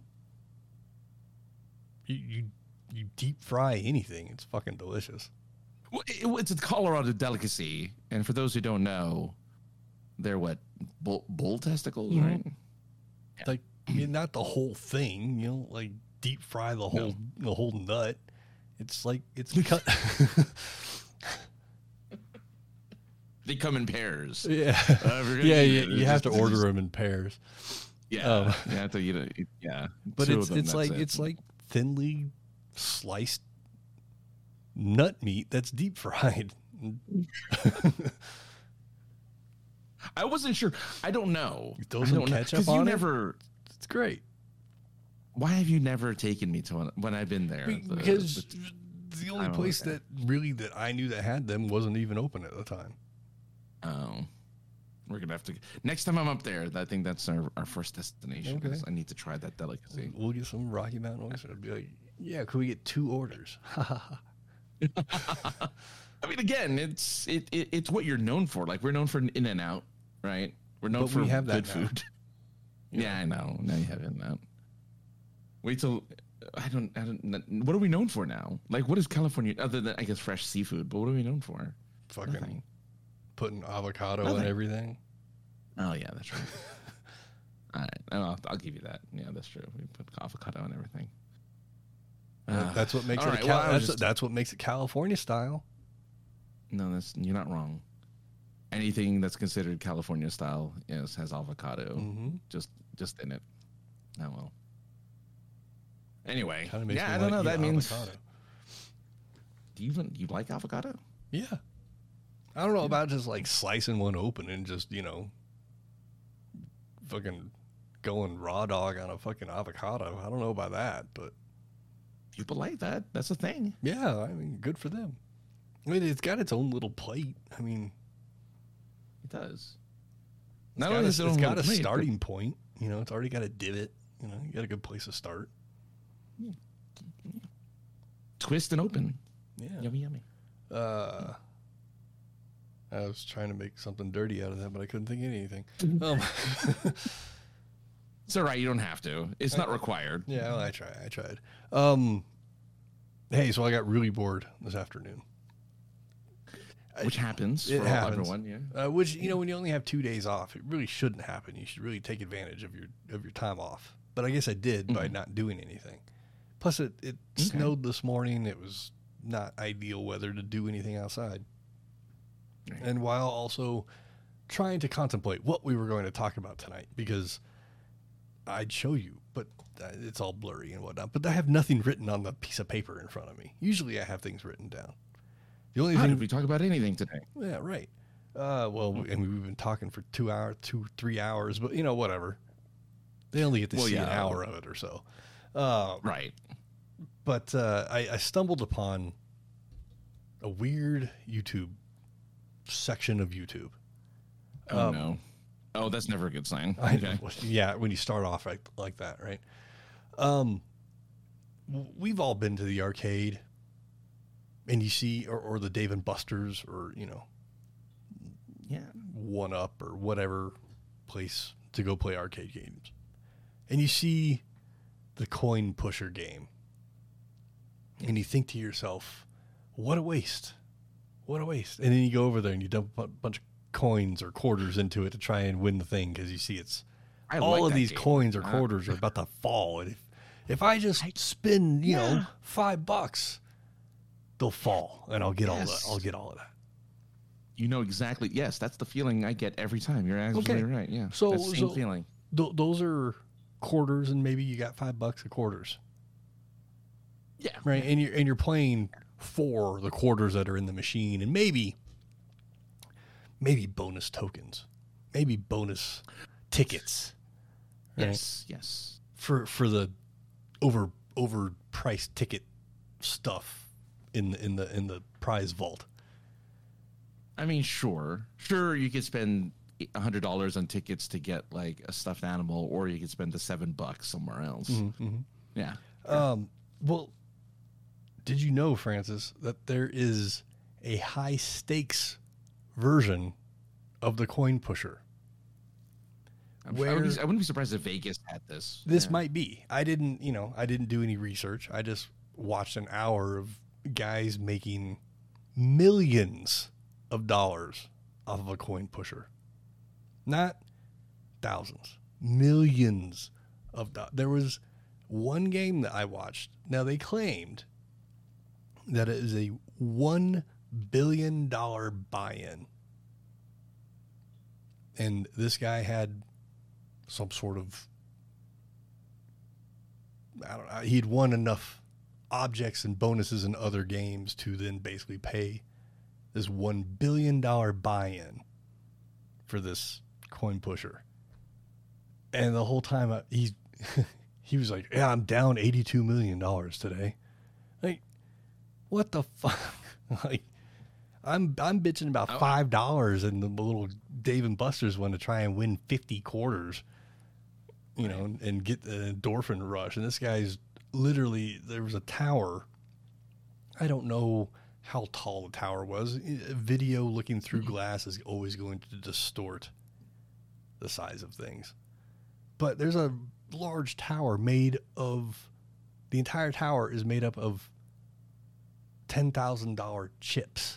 you you you deep fry anything, it's fucking delicious. Well, it, it's a Colorado delicacy, and for those who don't know, they're what bull, bull testicles, mm-hmm. right? Yeah. Like, I mean, not the whole thing, you know, like deep fry the whole no. the whole nut. It's like it's cut. They come in pairs. Yeah, uh, yeah, yeah. You have to order them in pairs. Yeah, um, you have to eat it. Yeah, but it's them, it's like it. it's like thinly sliced nut meat that's deep fried. I wasn't sure. I don't know. You throw some ketchup on you it. Never. It's great. Why have you never taken me to one when I've been there? The, because the, the only place that really that I knew that had them wasn't even open at the time. Oh, we're gonna have to next time I'm up there. I think that's our, our first destination. Okay. I need to try that delicacy. We'll get some Rocky Mountain oyster. I'd be like, yeah, could we get two orders? I mean, again, it's it, it it's what you're known for. Like we're known for In-N-Out, right? We're known but for we have good that food. Yeah. yeah, I know. Now you have In-N-Out. Wait till I don't. I don't. What are we known for now? Like, what is California other than I guess fresh seafood? But what are we known for? Fucking Nothing. Putting avocado Nothing. in everything. Oh yeah, that's right. All right, I'll, I'll give you that. Yeah, that's true. We put avocado in everything. Uh, that's what makes it. Right, Cal- well, that's, just, that's what makes it California style. No, that's you're not wrong. Anything that's considered California style is has avocado mm-hmm. just just in it. Oh well. Anyway, yeah, I don't like know. That means. Avocado. Do you even you like avocado? Yeah. I don't know about just like slicing one open and just, you know, fucking going raw dog on a fucking avocado. I don't know about that, but people like that. That's a thing. Yeah, I mean, good for them. I mean, it's got its own little plate. I mean, it does. It's Not got only a, it's got a plate, starting but... point. You know, it's already got a divot. You know, you got a good place to start. Yeah. Twist and open. Yeah. Yummy, yummy. Uh, I was trying to make something dirty out of that, but I couldn't think of anything. um, it's all right. You don't have to. It's not required. Yeah, well, I tried. I tried. Um, hey, so I got really bored this afternoon. Which happens it for happens. everyone, yeah. Uh, which, you know, when you only have two days off, it really shouldn't happen. You should really take advantage of your of your time off. But I guess I did mm-hmm. by not doing anything. Plus, it, it okay. snowed this morning. It was not ideal weather to do anything outside. Right. And while also trying to contemplate what we were going to talk about tonight, because I'd show you, but it's all blurry and whatnot. But I have nothing written on the piece of paper in front of me. Usually I have things written down. The only How thing did we talk about anything today? Yeah, right. Uh, well, and we've been talking for two hours, two, three hours, but you know, whatever. They only get to Well, see yeah. an hour of it or so. Uh, Right. But uh, I, I stumbled upon a weird YouTube section of YouTube. Oh, Um, no. Oh, that's never a good sign. I, Okay. yeah, when you start off like, like that, right? Um, w- we've all been to the arcade, and you see, or, or the Dave and Buster's, or you know, Yeah. One Up, or whatever place to go play arcade games, and you see the coin pusher game, and you think to yourself, "What a waste! What a waste!" And then you go over there and you dump a bunch of coins or quarters into it to try and win the thing because you see it's I all like of that these game. coins or Uh, quarters are about to fall, and if if I just spin, you know, Yeah. five bucks, they'll fall, and I'll get all Yes. that. I'll get all of that. You know exactly. Yes, that's the feeling I get every time. You're absolutely Okay. right. Yeah. So- that same so- feeling. Th- those are quarters, and maybe you got five bucks of quarters, Yeah. right? And you're and you're playing for the quarters that are in the machine, and maybe maybe bonus tokens, maybe bonus tickets, right? Yes. Yes. for for the over overpriced ticket stuff in the in the in the prize vault. I mean, sure, sure. You could spend a hundred dollars on tickets to get like a stuffed animal, or you could spend the seven bucks somewhere else. Yeah. Um, well, did you know, Francis, that there is a high stakes version of the coin pusher? I'm, Where- I, would be, I wouldn't be surprised if Vegas had this. This Yeah. might be. I didn't, you know, I didn't do any research. I just watched an hour of guys making millions of dollars off of a coin pusher. Not thousands, millions of dollars. There was one game that I watched. Now, they claimed that it is a one billion dollars buy-in. And this guy had some sort of, I don't know, he'd won enough objects and bonuses in other games to then basically pay this one billion dollars buy-in for this coin pusher. And the whole time uh, he's, he was like, yeah, I'm down eighty-two million dollars today. Like, what the fuck? Like, I'm I'm bitching about Oh. five dollars, and the little Dave and Buster's one to try and win fifty quarters, you know, and, and get the endorphin rush. And this guy's literally, there was a tower. I don't know how tall the tower was. A video looking through glass is always going to distort the size of things. But there's a large tower made of, the entire tower is made up of ten thousand dollars chips.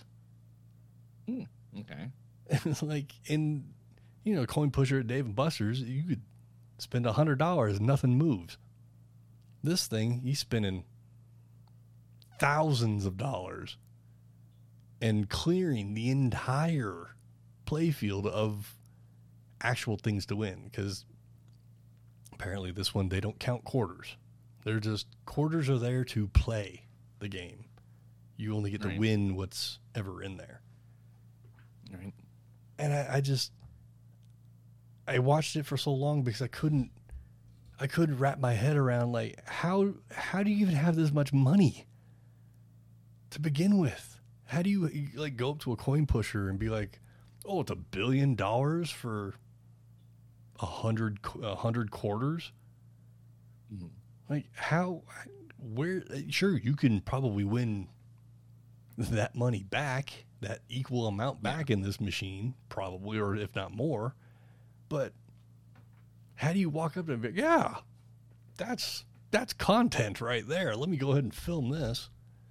Okay. It's like, in, you know, coin pusher at Dave and Buster's, you could spend one hundred dollars and nothing moves. This thing, he's spending thousands of dollars and clearing the entire playfield of actual things to win, because apparently this one, they don't count quarters. They're just, quarters are there to play the game. You only get to Right. win what's ever in there. Right. And I, I just, I watched it for so long because I couldn't, I couldn't wrap my head around, like, how, how do you even have this much money to begin with? How do you, you like go up to a coin pusher and be like, oh, it's a billion dollars for a hundred, a hundred quarters? Mhm. Like, how, where, sure, you can probably win that money back, that equal amount back in this machine, probably, or if not more. But how do you walk up and be, yeah, that's that's content right there. Let me go ahead and film this.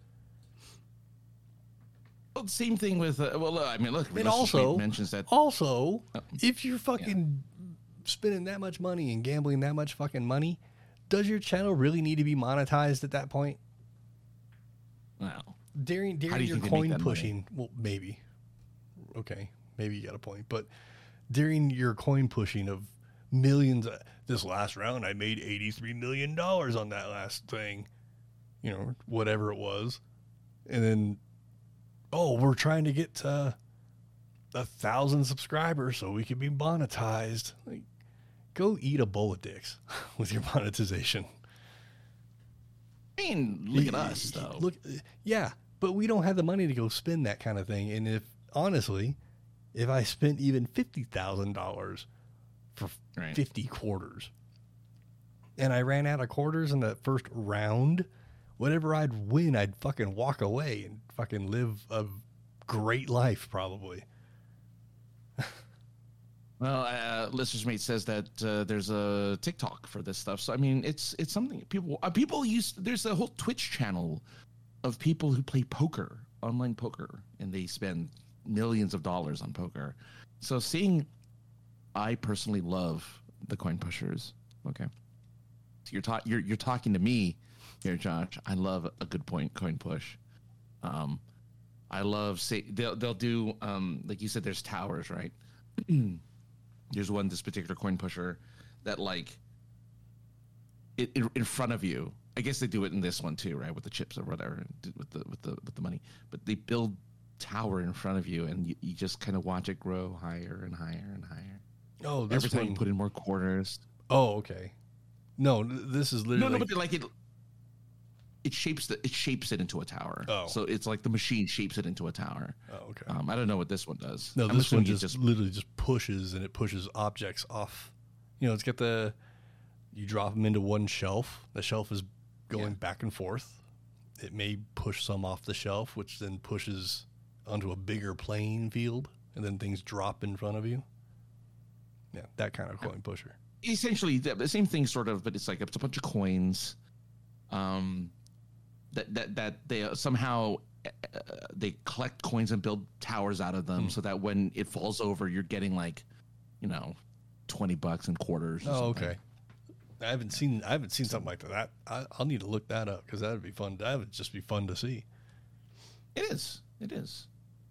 Well, same thing with. Uh, well, uh, I mean, look. And Russell also, Street mentions that. also, Oh. if you're fucking spending that much money and gambling that much fucking money, does your channel really need to be monetized at that point? Well, During do during you your think they make coin that money? pushing, well, maybe. Okay, maybe you got a point. But during your coin pushing of millions, uh, this last round, I made eighty-three million dollars on that last thing, you know, whatever it was. And then, oh, we're trying to get to a thousand subscribers so we can be monetized. Like, go eat a bowl of dicks with your monetization. I mean, look at us, though. Look, yeah, but we don't have the money to go spend that kind of thing. And if, honestly, if I spent even fifty thousand dollars for right. fifty quarters and I ran out of quarters in the first round, whatever I'd win, I'd fucking walk away and fucking live a great life, probably. Well, uh, Listener's Mate says that uh, there's a TikTok for this stuff. So, I mean, it's it's something people uh, people use. There's a whole Twitch channel of people who play poker, online poker, and they spend millions of dollars on poker. So seeing, I personally love the coin pushers. Okay. So you're, ta- you're, you're talking to me here, Josh. I love a good point coin push. Um, I love, say, they'll, they'll do, um, like you said, there's towers, right? There's one, this particular coin pusher that like it, it, in front of you. I guess they do it in this one too, right? With the chips or whatever, with the with the with the money. But they build tower in front of you, and you, you just kind of watch it grow higher and higher and higher. Oh, this every time one... you put in more quarters. Oh, okay. No, this is literally no, no, but like it. It shapes the it shapes it into a tower. Oh, so it's like the machine shapes it into a tower. Oh, okay. Um, I don't know what this one does. No, I'm this one just, just literally just pushes, and it pushes objects off. You know, it's got the you drop them into one shelf. The shelf is going yeah. back and forth. It may push some off the shelf, which then pushes onto a bigger playing field, and then things drop in front of you. Yeah, that kind of coin pusher. Essentially, the same thing, sort of, but it's like it's a bunch of coins. Um. That, that that they somehow uh, they collect coins and build towers out of them, mm. so that when it falls over, you're getting like, you know, twenty bucks and quarters. Or oh, something. Okay. I haven't seen I haven't seen something like that. I, I'll need to look that up because that would be fun. That would just be fun to see. It is. It is.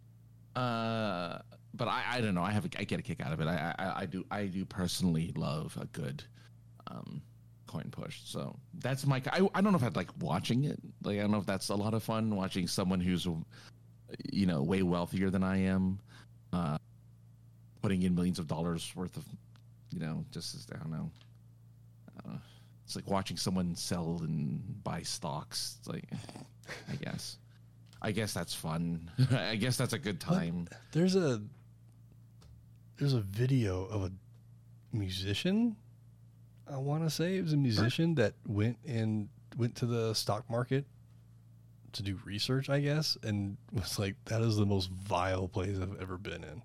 Uh, but I, I don't know. I have a, I get a kick out of it. I, I I do I do personally love a good, um. coin push. So that's my I, I don't know if I'd like watching it. Like I don't know if that's a lot of fun watching someone who's, you know, way wealthier than I am, uh putting in millions of dollars worth of, you know, just I don't know. Uh, it's like watching someone sell and buy stocks. It's like I guess. I guess that's fun. I guess that's a good time. But there's a there's a video of a musician. I want to say it was a musician that went and went to the stock market to do research, I guess, and was like, that is the most vile place I've ever been in.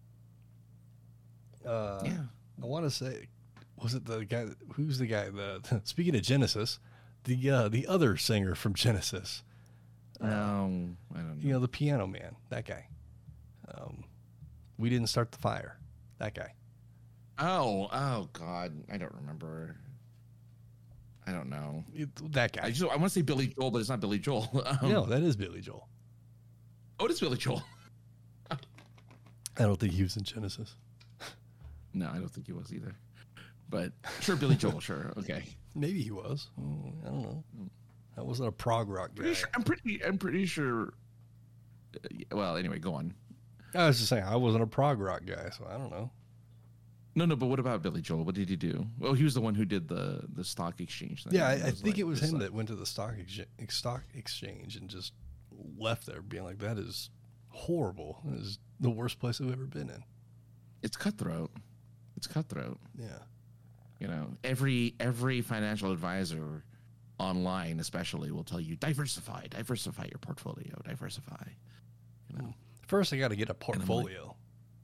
Uh, yeah. I want to say, was it the guy, who's the guy, the, speaking of Genesis, the, uh, the other singer from Genesis. Um, I don't know. You know, the piano man, that guy. Um, we didn't start the fire, that guy. Oh, oh God, I don't remember. I don't know it, that guy. I just I want to say Billy Joel, but it's not Billy Joel. Um, no, that is Billy Joel. Oh, it is Billy Joel. I don't think he was in Genesis. No, I don't think he was either. But sure, Billy Joel, sure, okay. Maybe he was. Mm, I don't know. That wasn't a prog rock guy. Pretty sure, I'm pretty. I'm pretty sure. Uh, well, anyway, go on. I was just saying I wasn't a prog rock guy, so I don't know. No, no, but what about Billy Joel? What did he do? Well, he was the one who did the, the stock exchange thing. Yeah, I, I think like, it was him stock. that went to the stock exchange, stock exchange and just left there being like, that is horrible. That is the worst place I've ever been in. It's cutthroat. It's cutthroat. Yeah. You know, every every financial advisor online especially will tell you, diversify, diversify your portfolio, diversify. You know? First, I got to get a portfolio.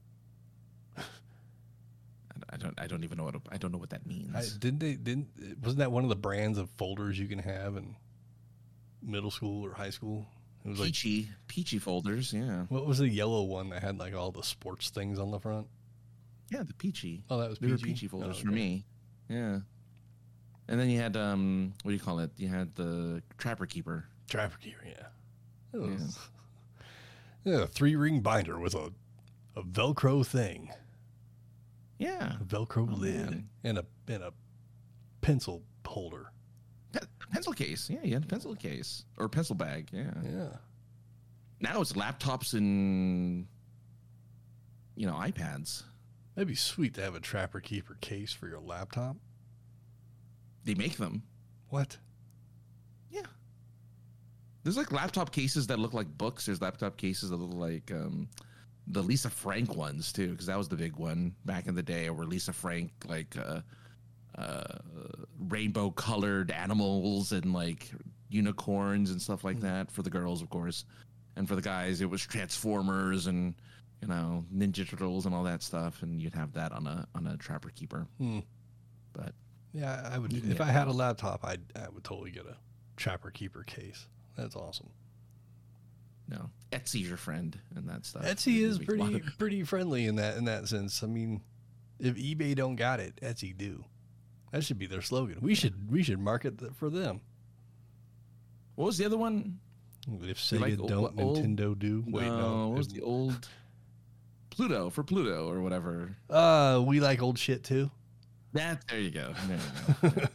I don't. I don't even know what. I don't know what that means. I, didn't they? Didn't wasn't that one of the brands of folders you can have in middle school or high school? It was peachy, like peachy folders. Yeah. What was the yellow one that had like all the sports things on the front? Yeah, the peachy. Oh, that was they peachy. were peachy folders oh, okay. for me. Yeah. And then you had um, what do you call it? You had the Trapper Keeper. Trapper Keeper. Yeah. It was, yeah. yeah a three ring binder with a a Velcro thing. Yeah, a Velcro oh, lid man. and a and a pencil holder, Pe- pencil case. Yeah, you had a pencil case or pencil bag. Yeah, yeah. Now it's laptops and you know iPads. That'd be sweet to have a Trapper Keeper case for your laptop. They make them. What? Yeah. There's like laptop cases that look like books. There's laptop cases that look like um, the Lisa Frank ones too, because that was the big one back in the day, where Lisa Frank like uh, uh, rainbow colored animals and like unicorns and stuff like mm. that for the girls, of course, and for the guys it was Transformers and you know Ninja Turtles and all that stuff, and you'd have that on a on a Trapper Keeper. Mm. But yeah, I would if yeah. I had a laptop, I I would totally get a Trapper Keeper case. That's awesome. No, Etsy's your friend and that stuff. Etsy is pretty pretty friendly in that in that sense. I mean, if eBay don't got it, Etsy do. That should be their slogan. We should we should market th- for them. What was the other one? If Sega like don't, old, Nintendo do. Wait, no. no. What was the old Pluto for Pluto or whatever? Uh, we like old shit too. That there you go. There you go.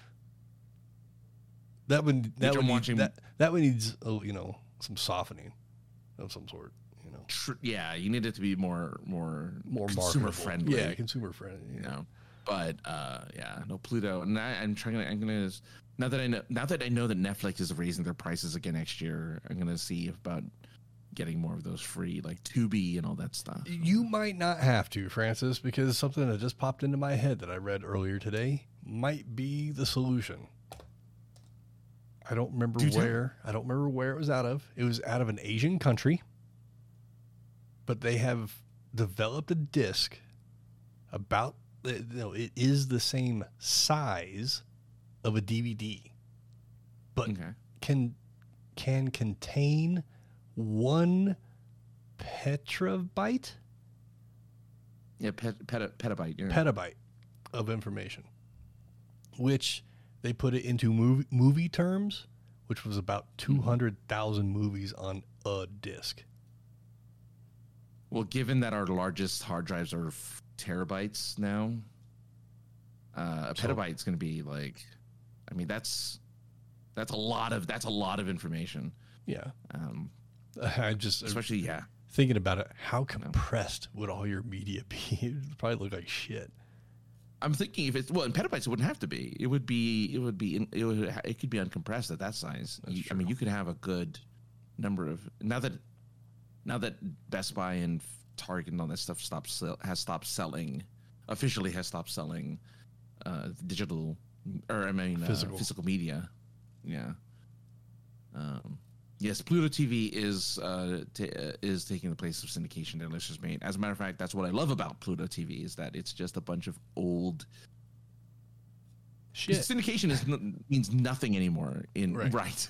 That one, that one, needs, that, that one needs, oh, you know, some softening of some sort. You know, tr- yeah, you need it to be more, more, more consumer marketable. friendly. Yeah, consumer friendly. You know, but uh, yeah, no Pluto. And I, I'm trying to. I'm gonna now that I know now that I know that Netflix is raising their prices again next year. I'm gonna see about getting more of those free, like Tubi and all that stuff. You might not have to, Francis, because something that just popped into my head that I read earlier today might be the solution. I don't remember Do where. Tell. I don't remember where it was out of. It was out of an Asian country, but they have developed a disc about. You know, it is the same size of a D V D, but okay. can can contain one petabyte. Yeah, pet, pet, petabyte. Yeah. Petabyte of information, which. They put it into movie, movie terms, which was about two hundred thousand movies on a disc. Well, given that our largest hard drives are f- terabytes now, uh, a so, petabyte is going to be like, I mean, that's that's a lot of that's a lot of information. Yeah. Um, I just especially yeah thinking about it, how compressed would all your media be? It would probably look like shit. I'm thinking if it's well in petabytes, it wouldn't have to be. It would be. It would be. It would. It could be uncompressed at that size. You, I mean, you could have a good number of now that now that Best Buy and Target and all that stuff stopped sell, has stopped selling officially has stopped selling uh, digital or I mean physical, uh, physical media. Yeah. Um, yes, Pluto T V is uh, t- uh, is taking the place of syndication that Lister's made. As a matter of fact, that's what I love about Pluto T V is that it's just a bunch of old shit. Syndication is n- means nothing anymore. In right, right.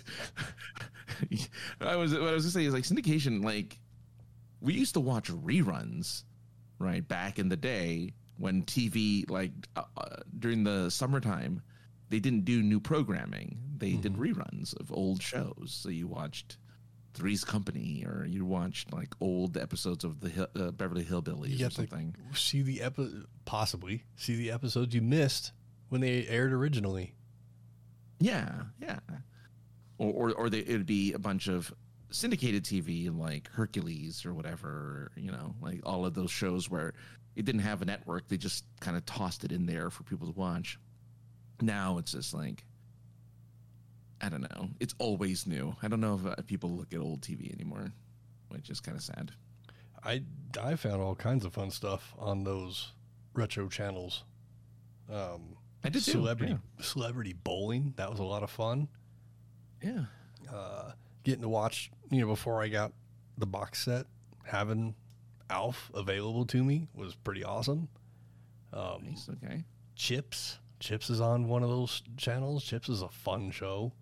I was what I was gonna say is like syndication. Like we used to watch reruns, right back in the day when T V like uh, uh, during the summertime. They didn't do new programming. They mm-hmm. did reruns of old shows. So you watched Three's Company, or you watched like old episodes of the Hill, uh, Beverly Hillbillies you or something. See the epi- possibly see the episodes you missed when they aired originally. Yeah, yeah. Or or, or they, it'd be a bunch of syndicated T V like Hercules or whatever. You know, like all of those shows where it didn't have a network. They just kind of tossed it in there for people to watch. Now it's just like, I don't know. It's always new. I don't know if uh, people look at old T V anymore, which is kind of sad. I, I found all kinds of fun stuff on those retro channels. Um, I did too. Celebrity, yeah. Celebrity bowling. That was a lot of fun. Yeah. Uh, getting to watch, you know, before I got the box set, having Alf available to me was pretty awesome. Um, nice, okay. Chips. Chips is on one of those channels. Chips is a fun show.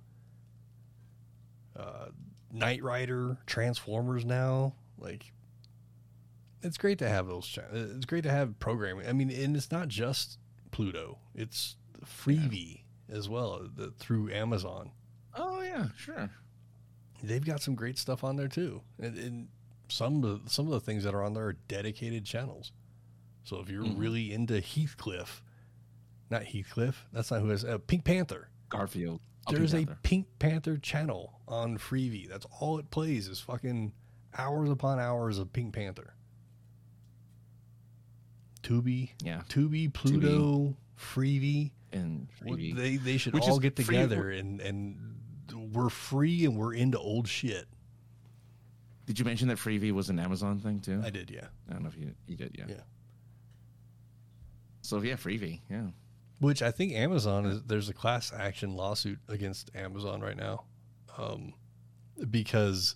Uh, Knight Rider, Transformers now. Like, it's great to have those. Cha- it's great to have programming. I mean, and it's not just Pluto. It's Freevee yeah. as well the, through Amazon. Oh, yeah, sure. They've got some great stuff on there, too. And, and some, of the, some of the things that are on there are dedicated channels. So if you're mm-hmm. really into Heathcliff, Not Heathcliff. That's not who it is. Uh, Pink Panther. Garfield. Oh, There's Pink a Pink Panther channel on Freevee. That's all it plays is fucking hours upon hours of Pink Panther. Tubi, Yeah. Tubi, Pluto, Freevee. And Freevee. They they should Which all is get free- together and and we're free and we're into old shit. Did you mention that Freevee was an Amazon thing too? I did, yeah. I don't know if you you did, yeah. Yeah. So yeah, Freevee, yeah. Which I think Amazon is, there's a class action lawsuit against Amazon right now, um, because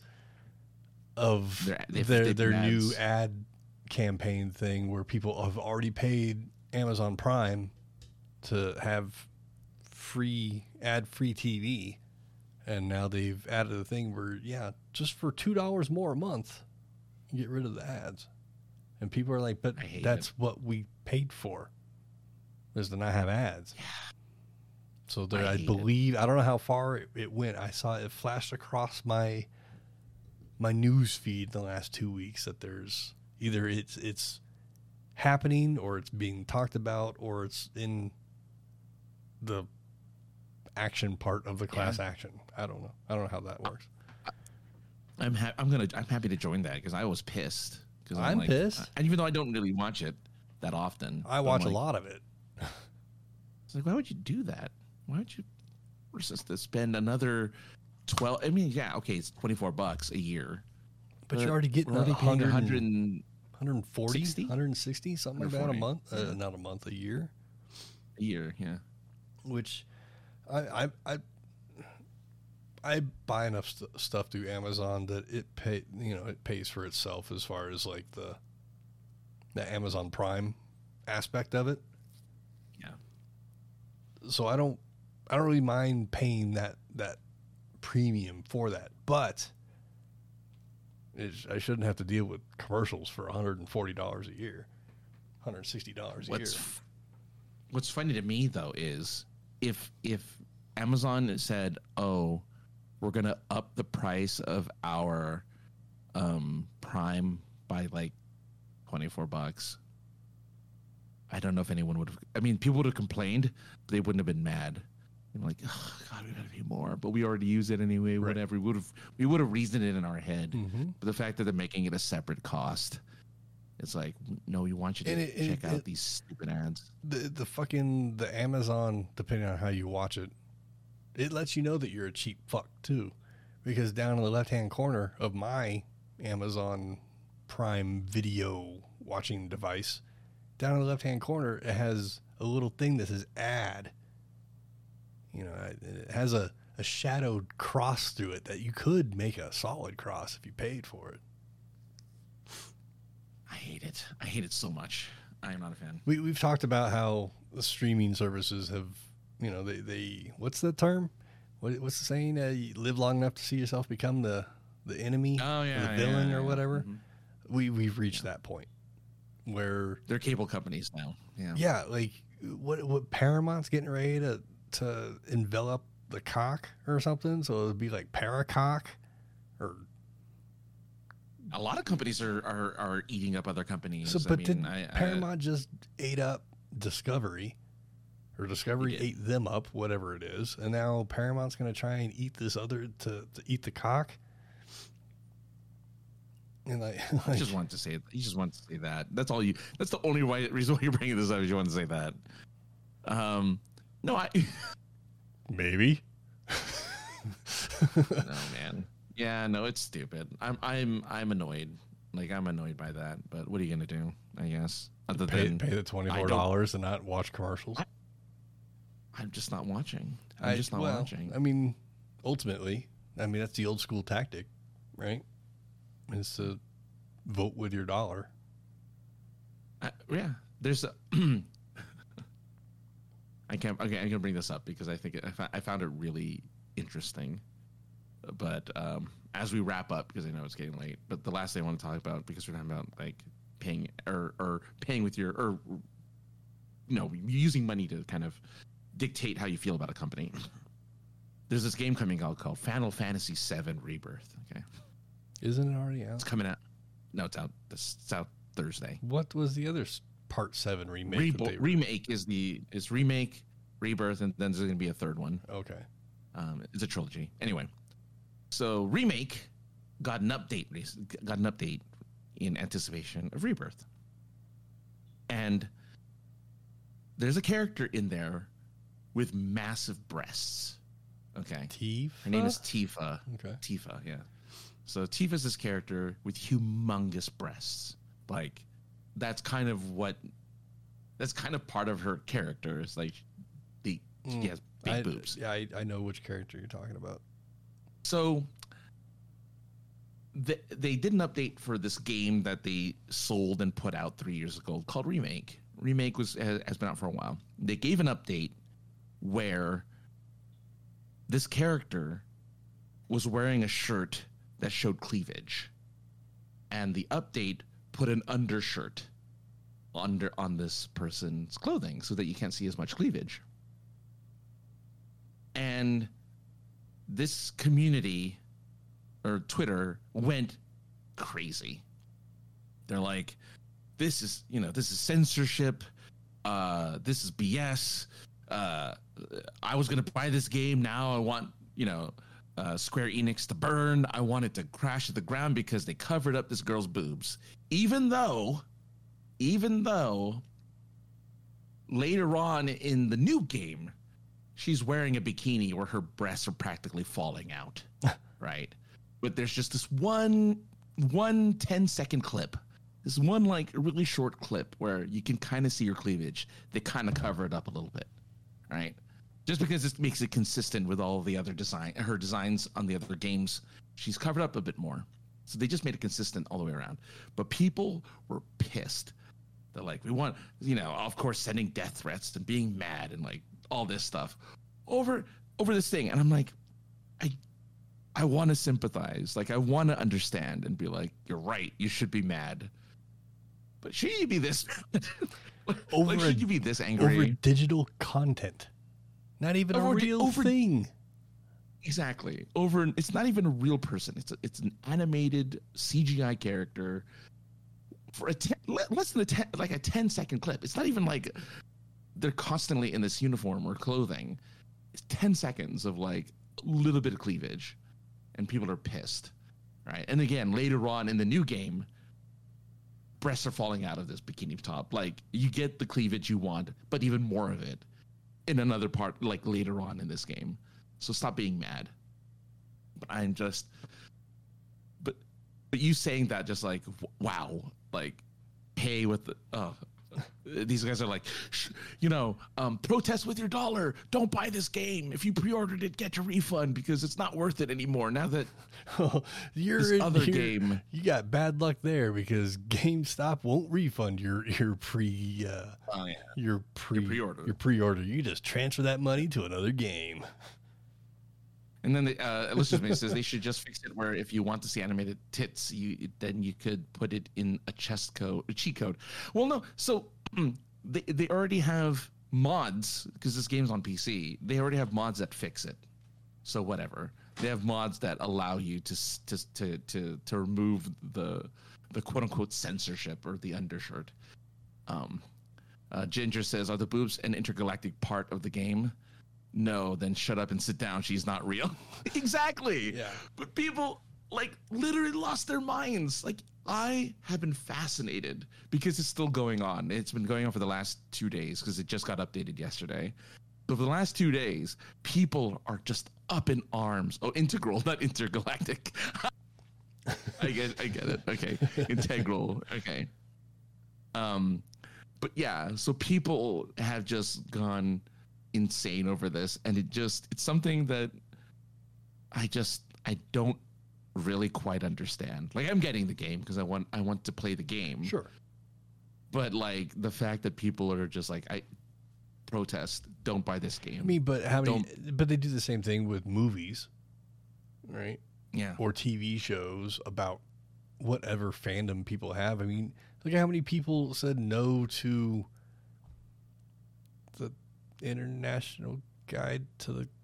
of Their- they've- their they've their been new ads. ad campaign thing where people have already paid Amazon Prime to have free ad free T V, and now they've added a thing where yeah, just for two dollars more a month, you get rid of the ads, and people are like, but I hate that's it. what we paid for, is to not have ads. So there, I I, hate it. believe I don't know how far it, it went. I saw it flashed across my my news feed the last two weeks that there's either it's it's happening or it's being talked about or it's in the action part of the class action. I don't know. I don't know how that works. I'm ha- I'm gonna I'm happy to join that because I was pissed. Because I'm like, pissed. and even though I don't really watch it that often, I I'm watch like, a lot of it. It's like, why would you do that? Why would you versus to spend another twelve? I mean, yeah, okay, it's twenty four bucks a year, But you're already getting we're already paying one one hundred, hundred and one forty, sixty? one sixty, something like that a one forty, month. Uh, yeah. not a month, a year. a year, yeah. Which I I I, I buy enough st- stuff through Amazon that it pay you know it pays for itself as far as like the the Amazon Prime aspect of it. Yeah. So I don't I don't really mind paying that that premium for that, but it's, I shouldn't have to deal with commercials for one hundred forty dollars a year, one hundred sixty dollars a What's year. f- What's funny to me though is if if Amazon said, "Oh, we're gonna up the price of our um, Prime by like twenty four bucks," I don't know if anyone would have. I mean, people would have complained, but they wouldn't have been mad. I'm like, oh, God, we gotta pay more, but we already use it anyway. Right. Whatever. We would have we would have reasoned it in our head. Mm-hmm. But the fact that they're making it a separate cost, it's like, no, we want you to And it- and check it- out it- these stupid ads. The the fucking the Amazon, depending on how you watch it, it lets you know that you're a cheap fuck too, because down in the left hand corner of my Amazon Prime Video watching device, down in the left hand corner, it has a little thing that says ad. You know, it it has a, a shadowed cross through it that you could make a solid cross if you paid for it. I hate it. I hate it so much. I am not a fan. We we've talked about how the streaming services have, you know, they, they what's the term? What what's the saying? Uh, you live long enough to see yourself become the, the enemy, Oh or yeah, the villain, yeah, or yeah. whatever. Mhm. We we've reached that point where They're cable companies now. Yeah. yeah, like what what Paramount's getting ready to to envelop the cock or something, so it'd be like Paracock, or A lot of companies are are, are eating up other companies. so. I But mean, did I, I- Paramount just ate up Discovery? Or Discovery They did. ate them up, whatever it is, and now Paramount's going to try and eat this other to, to eat the cock. And like, You like just want to say you just want to say that. That's all you. That's the only why, reason why you're bringing this up is you want to say that. Um, no, I. maybe. no, man. Yeah, no, it's stupid. I'm I'm I'm annoyed. Like I'm annoyed by that. But what are you gonna do? I guess other pay, than pay the twenty four dollars and not watch commercials. I- I'm just not watching. I'm I- just not well, watching. I mean, ultimately, I mean that's the old school tactic, right? Is to vote with your dollar. I, yeah, there's a. I can't. Okay, I'm gonna bring this up because I think it, I, fo- I found it really interesting. But um, as we wrap up, because I know it's getting late, but the last thing I want to talk about, because we're talking about like paying or or paying with your or you know using money to kind of dictate how you feel about a company. There's this game coming out called Final Fantasy seven Rebirth. Okay, Isn't it already it's out? coming out. No, it's out. This it's out Thursday. What was the other s- part seven remake? that Rebo- they- remake is the is remake, rebirth, and then there's going to be a third one. Okay. Um, it's a trilogy. Anyway, so remake got an update. rec- Got an update in anticipation of rebirth, And there's a character in there with massive breasts. Okay. Tifa? Her name is Tifa. Okay. Tifa, yeah. So Tifa's this character with humongous breasts. Like, that's kind of what, that's kind of part of her character. It's like, the, Mm. she has big I, boobs. Yeah, I, I know which character you're talking about. So they, they did an update for this game that they sold and put out three years ago called Remake. Remake was has, has been out for a while. They gave an update where this character was wearing a shirt that showed cleavage, and the update put an undershirt under on this person's clothing so that you can't see as much cleavage. And this community or Twitter went crazy. They're like, this is, you know, this is censorship. Uh, this is B S. Uh, I was going to buy this game. Now I want, you know, uh, Square Enix to burn. I want it to crash to the ground because they covered up this girl's boobs. Even though, even though later on in the new game, she's wearing a bikini where her breasts are practically falling out, right? But there's just this one, one ten second clip. This one like really short clip where you can kind of see her cleavage. They kind of cover it up a little bit, right? Just because it makes it consistent with all the other design, her designs on the other games, she's covered up a bit more. So they just made it consistent all the way around. But people were pissed. They're like, we want, you know, of course, sending death threats and being mad and like all this stuff over over this thing. And I'm like, I I want to sympathize. Like, I want to understand and be like, you're right. You should be mad. But should you be this? Over like, a, should you be this angry over digital content? Not even over, a real over, thing. Exactly. Over. It's not even a real person. It's a, it's an animated C G I character for a ten, less than a ten, like a ten second clip. It's not even like they're constantly in this uniform or clothing. It's ten seconds of like a little bit of cleavage, and people are pissed, right? And again, later on in the new game, breasts are falling out of this bikini top. Like, you get the cleavage you want, but even more of it in another part, like later on in this game. So stop being mad. But I'm just, but but you saying that just like, wow, like, hey, with the, oh, these guys are like, Shh, you know, um, protest with your dollar. Don't buy this game. If you pre-ordered it, get your refund because it's not worth it anymore. Now that you're this in, other you're, game, you got bad luck there because GameStop won't refund your your pre uh, oh, yeah. your pre Your pre-order. Your pre-order. You just transfer that money to another game. And then the uh, Elizabeth says they should just fix it where if you want to see animated tits, you then you could put it in a chest code, a cheat code. Well, no, so they they already have mods because this game's on P C. They already have mods that fix it. So whatever, they have mods that allow you to to to to, to remove the the quote unquote censorship or the undershirt. Um, uh, Ginger says, are the boobs an intergalactic part of the game? No, then shut up and sit down. She's not real. Exactly. Yeah. But people like literally lost their minds. Like, I have been fascinated because it's still going on. It's been going on for the last two days because it just got updated yesterday. But for the last two days, people are just up in arms. Oh, integral, not intergalactic. I get, I get it. Okay, integral. Okay. Um, but yeah, so people have just gone insane over this, and it just it's something that I just I don't really quite understand. Like, I'm getting the game because I want I want to play the game. Sure. But like the fact that people are just like, I protest, don't buy this game. I mean, but how many? Don't, but they do the same thing with movies, right? Yeah. Or T V shows about whatever fandom people have. I mean, look at how many people said no to the International Guide to the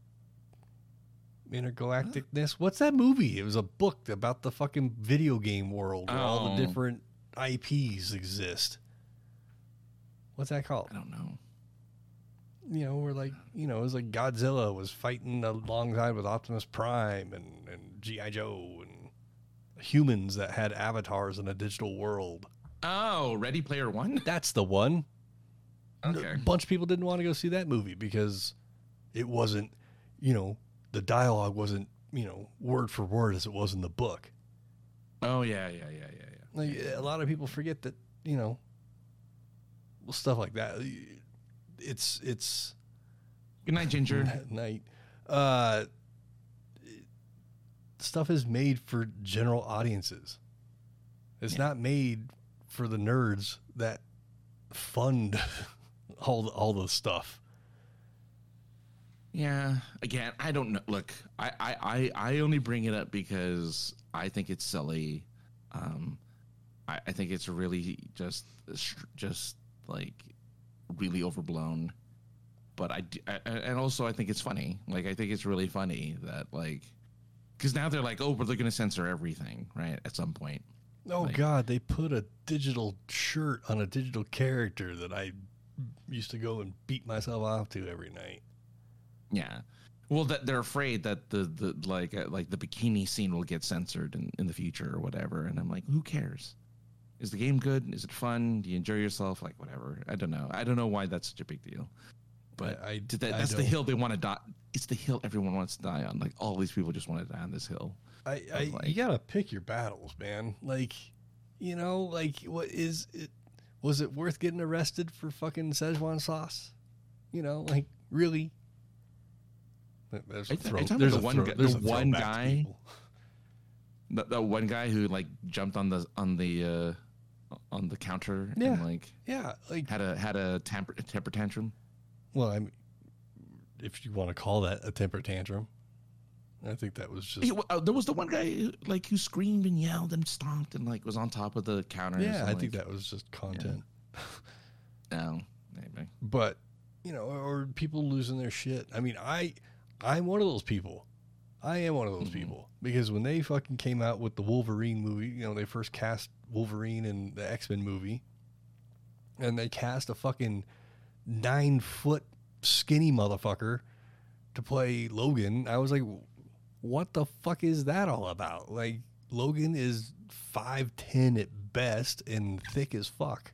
Intergalacticness. What's that movie? It was a book about the fucking video game world where oh. all the different I Ps exist. What's that called? I don't know. You know, where like, you know, it was like Godzilla was fighting alongside with Optimus Prime and, and G I. Joe and humans that had avatars in a digital world. Oh, Ready Player One? That's the one. Okay. A bunch of people didn't want to go see that movie because it wasn't, you know, the dialogue wasn't, you know, word for word as it was in the book. Oh, yeah, yeah, yeah, yeah, yeah. Like, a lot of people forget that, you know, well, stuff like that. It's, it's. Good night, Ginger. Night. Uh, stuff is made for general audiences. It's yeah. not made for the nerds that fund all the, all the stuff. Yeah. Again, I don't know. Look, I, I, I, I only bring it up because I think it's silly. Um, I, I think it's really just, just like really overblown. But I, I, and also I think it's funny. Like, I think it's really funny that, like, because now they're like, oh, but they're going to censor everything, right? At some point. Oh, like, God, they put a digital shirt on a digital character that I used to go and beat myself off to every night. Yeah. Well, that they're afraid that the, the like uh, like the bikini scene will get censored in, in the future or whatever. And I'm like, who cares? Is the game good? Is it fun? Do you enjoy yourself? Like, whatever. I don't know. I don't know why that's such a big deal. But I, I, that, that's I the hill they want to die. It's the hill everyone wants to die on. Like, all these people just want to die on this hill. I, I like, you gotta pick your battles, man. Like, you know, like, what is it? Was it worth getting arrested for fucking Szechuan sauce? You know, like, really? There's a throw, there's the a one throw, guy, there's the a one guy, the, the one guy who like jumped on the on the uh, on the counter yeah. and like yeah, like had a had a temper temper tantrum. Well, I mean, if you want to call that a temper tantrum, I think that was just. He, uh, there was the one guy who, like who screamed and yelled and stomped and like was on top of the counter. Yeah, and, I like, think that was just content. Yeah. No, maybe. But you know, or people losing their shit. I mean, I, I'm one of those people. I am one of those mm-hmm. people because when they fucking came out with the Wolverine movie, you know, they first cast Wolverine in the X-Men movie, and they cast a fucking nine foot skinny motherfucker to play Logan. I was like, what the fuck is that all about? Like, Logan is five ten at best and thick as fuck.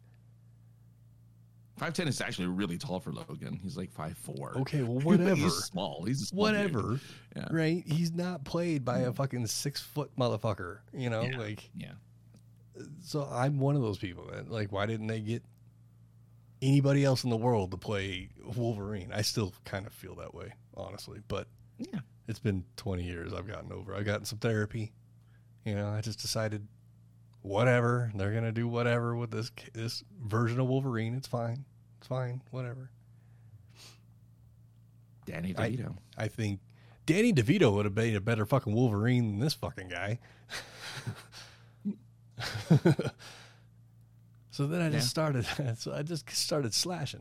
five ten is actually really tall for Logan. He's like five four. Okay, well, whatever. He's small. He's a small whatever. Yeah. Right? He's not played by a fucking six foot motherfucker. You know, yeah. like. Yeah. So I'm one of those people that, like, why didn't they get anybody else in the world to play Wolverine? I still kind of feel that way, honestly. But yeah, it's been twenty years. I've gotten over. I've gotten some therapy. You know, I just decided, whatever. They're gonna do whatever with this this version of Wolverine. It's fine. It's fine. Whatever. Danny DeVito. I, I think Danny DeVito would have made a better fucking Wolverine than this fucking guy. So then I just yeah. started. So I just started slashing.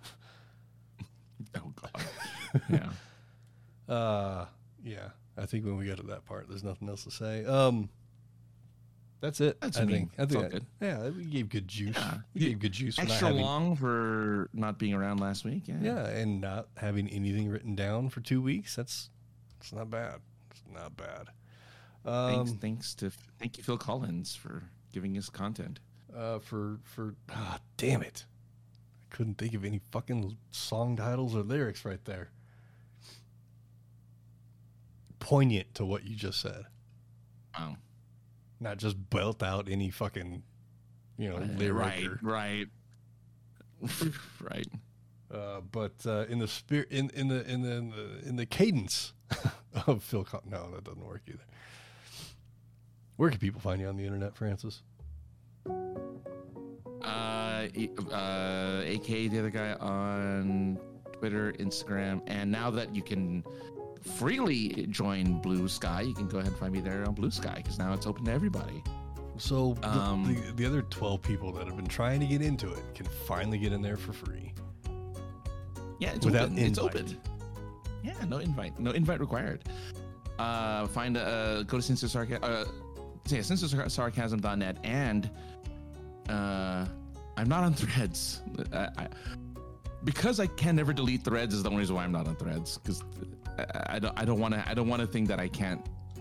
Oh God. Yeah. Uh, yeah. I think when we get to that part, there's nothing else to say. Um, that's it. That's I me. think. I think. I, good. Yeah, we gave good juice. Yeah. We gave good juice. Extra for not having, long for not being around last week. Yeah. Yeah, and not having anything written down for two weeks. That's it's not bad. It's not bad. Um, thanks, thanks to thank you, Phil Collins, for giving us content. Uh, for for ah, damn it, I couldn't think of any fucking song titles or lyrics right there. Poignant to what you just said. Wow. Not just belt out any fucking, you know, right, lyric. Right, or, right, right. Uh, but uh, in the spirit, in in the in the in the, in the cadence of Phil Collins. No, that doesn't work either. Where can people find you on the internet, Francis? Uh, uh, A K A the other guy on Twitter, Instagram, and now that you can freely join Blue Sky, you can go ahead and find me there on Blue Sky because now it's open to everybody. So um, the, the, the other twelve people that have been trying to get into it can finally get in there for free. Yeah, it's without open. invite. It's open. Yeah, no invite, no invite required. Uh, find uh, go to Censor Sarcasm, uh, yeah, censor sarcasm dot net, and uh, I'm not on Threads. I, I, because I can never delete Threads is the only reason why I'm not on Threads. Because I, I don't, I don't want to, I don't want to think that I can't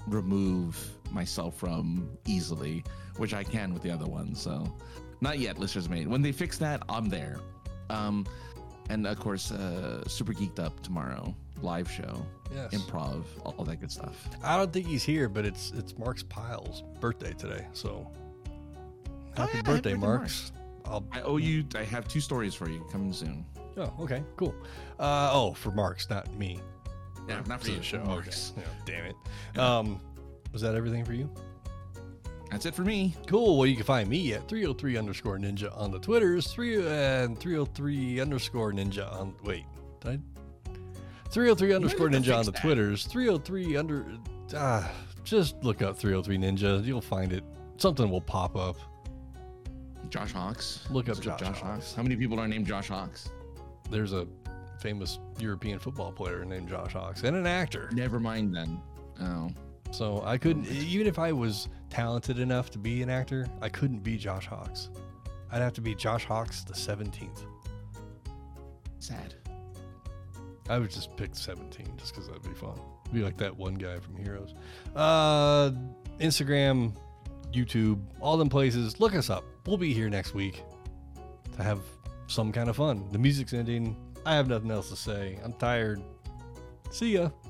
remove myself from easily, which I can with the other one. So not yet, listeners made. When they fix that, I'm there. Um, and of course, uh, Super Geeked Up tomorrow, live show, Yes. improv, all that good stuff. I don't think he's here, but it's it's Mark's Piles' birthday today. So happy yeah, birthday, happy birthday, Marks. I'll, I owe you. I have two stories for you coming soon. oh, okay, cool. Uh, oh, for Marks, not me. Yeah, not for To you. the show. Marks. Okay. Yeah, damn it. Um, was that everything for you? That's it for me. Cool. Well, you can find me at three oh three underscore ninja on the Twitters, three and three oh three underscore ninja on. Wait, did I? three oh three underscore have to ninja on fix the that. Twitters. three oh three under. Ah, just look up three oh three ninja. You'll find it. Something will pop up. Josh Hawks. Look up Is it Josh Hawks. How many people are named Josh Hawks? There's a famous European football player named Josh Hawks and an actor. Never mind then. Oh, So I couldn't, even if I was talented enough to be an actor, I couldn't be Josh Hawks. I'd have to be Josh Hawks the seventeenth. sad. I would just pick seventeen just because that'd be fun. Be like that one guy from Heroes. Uh, Instagram, YouTube, all them places. Look us up. We'll be here next week to have some kind of fun. The music's ending. I have nothing else to say. I'm tired. See ya.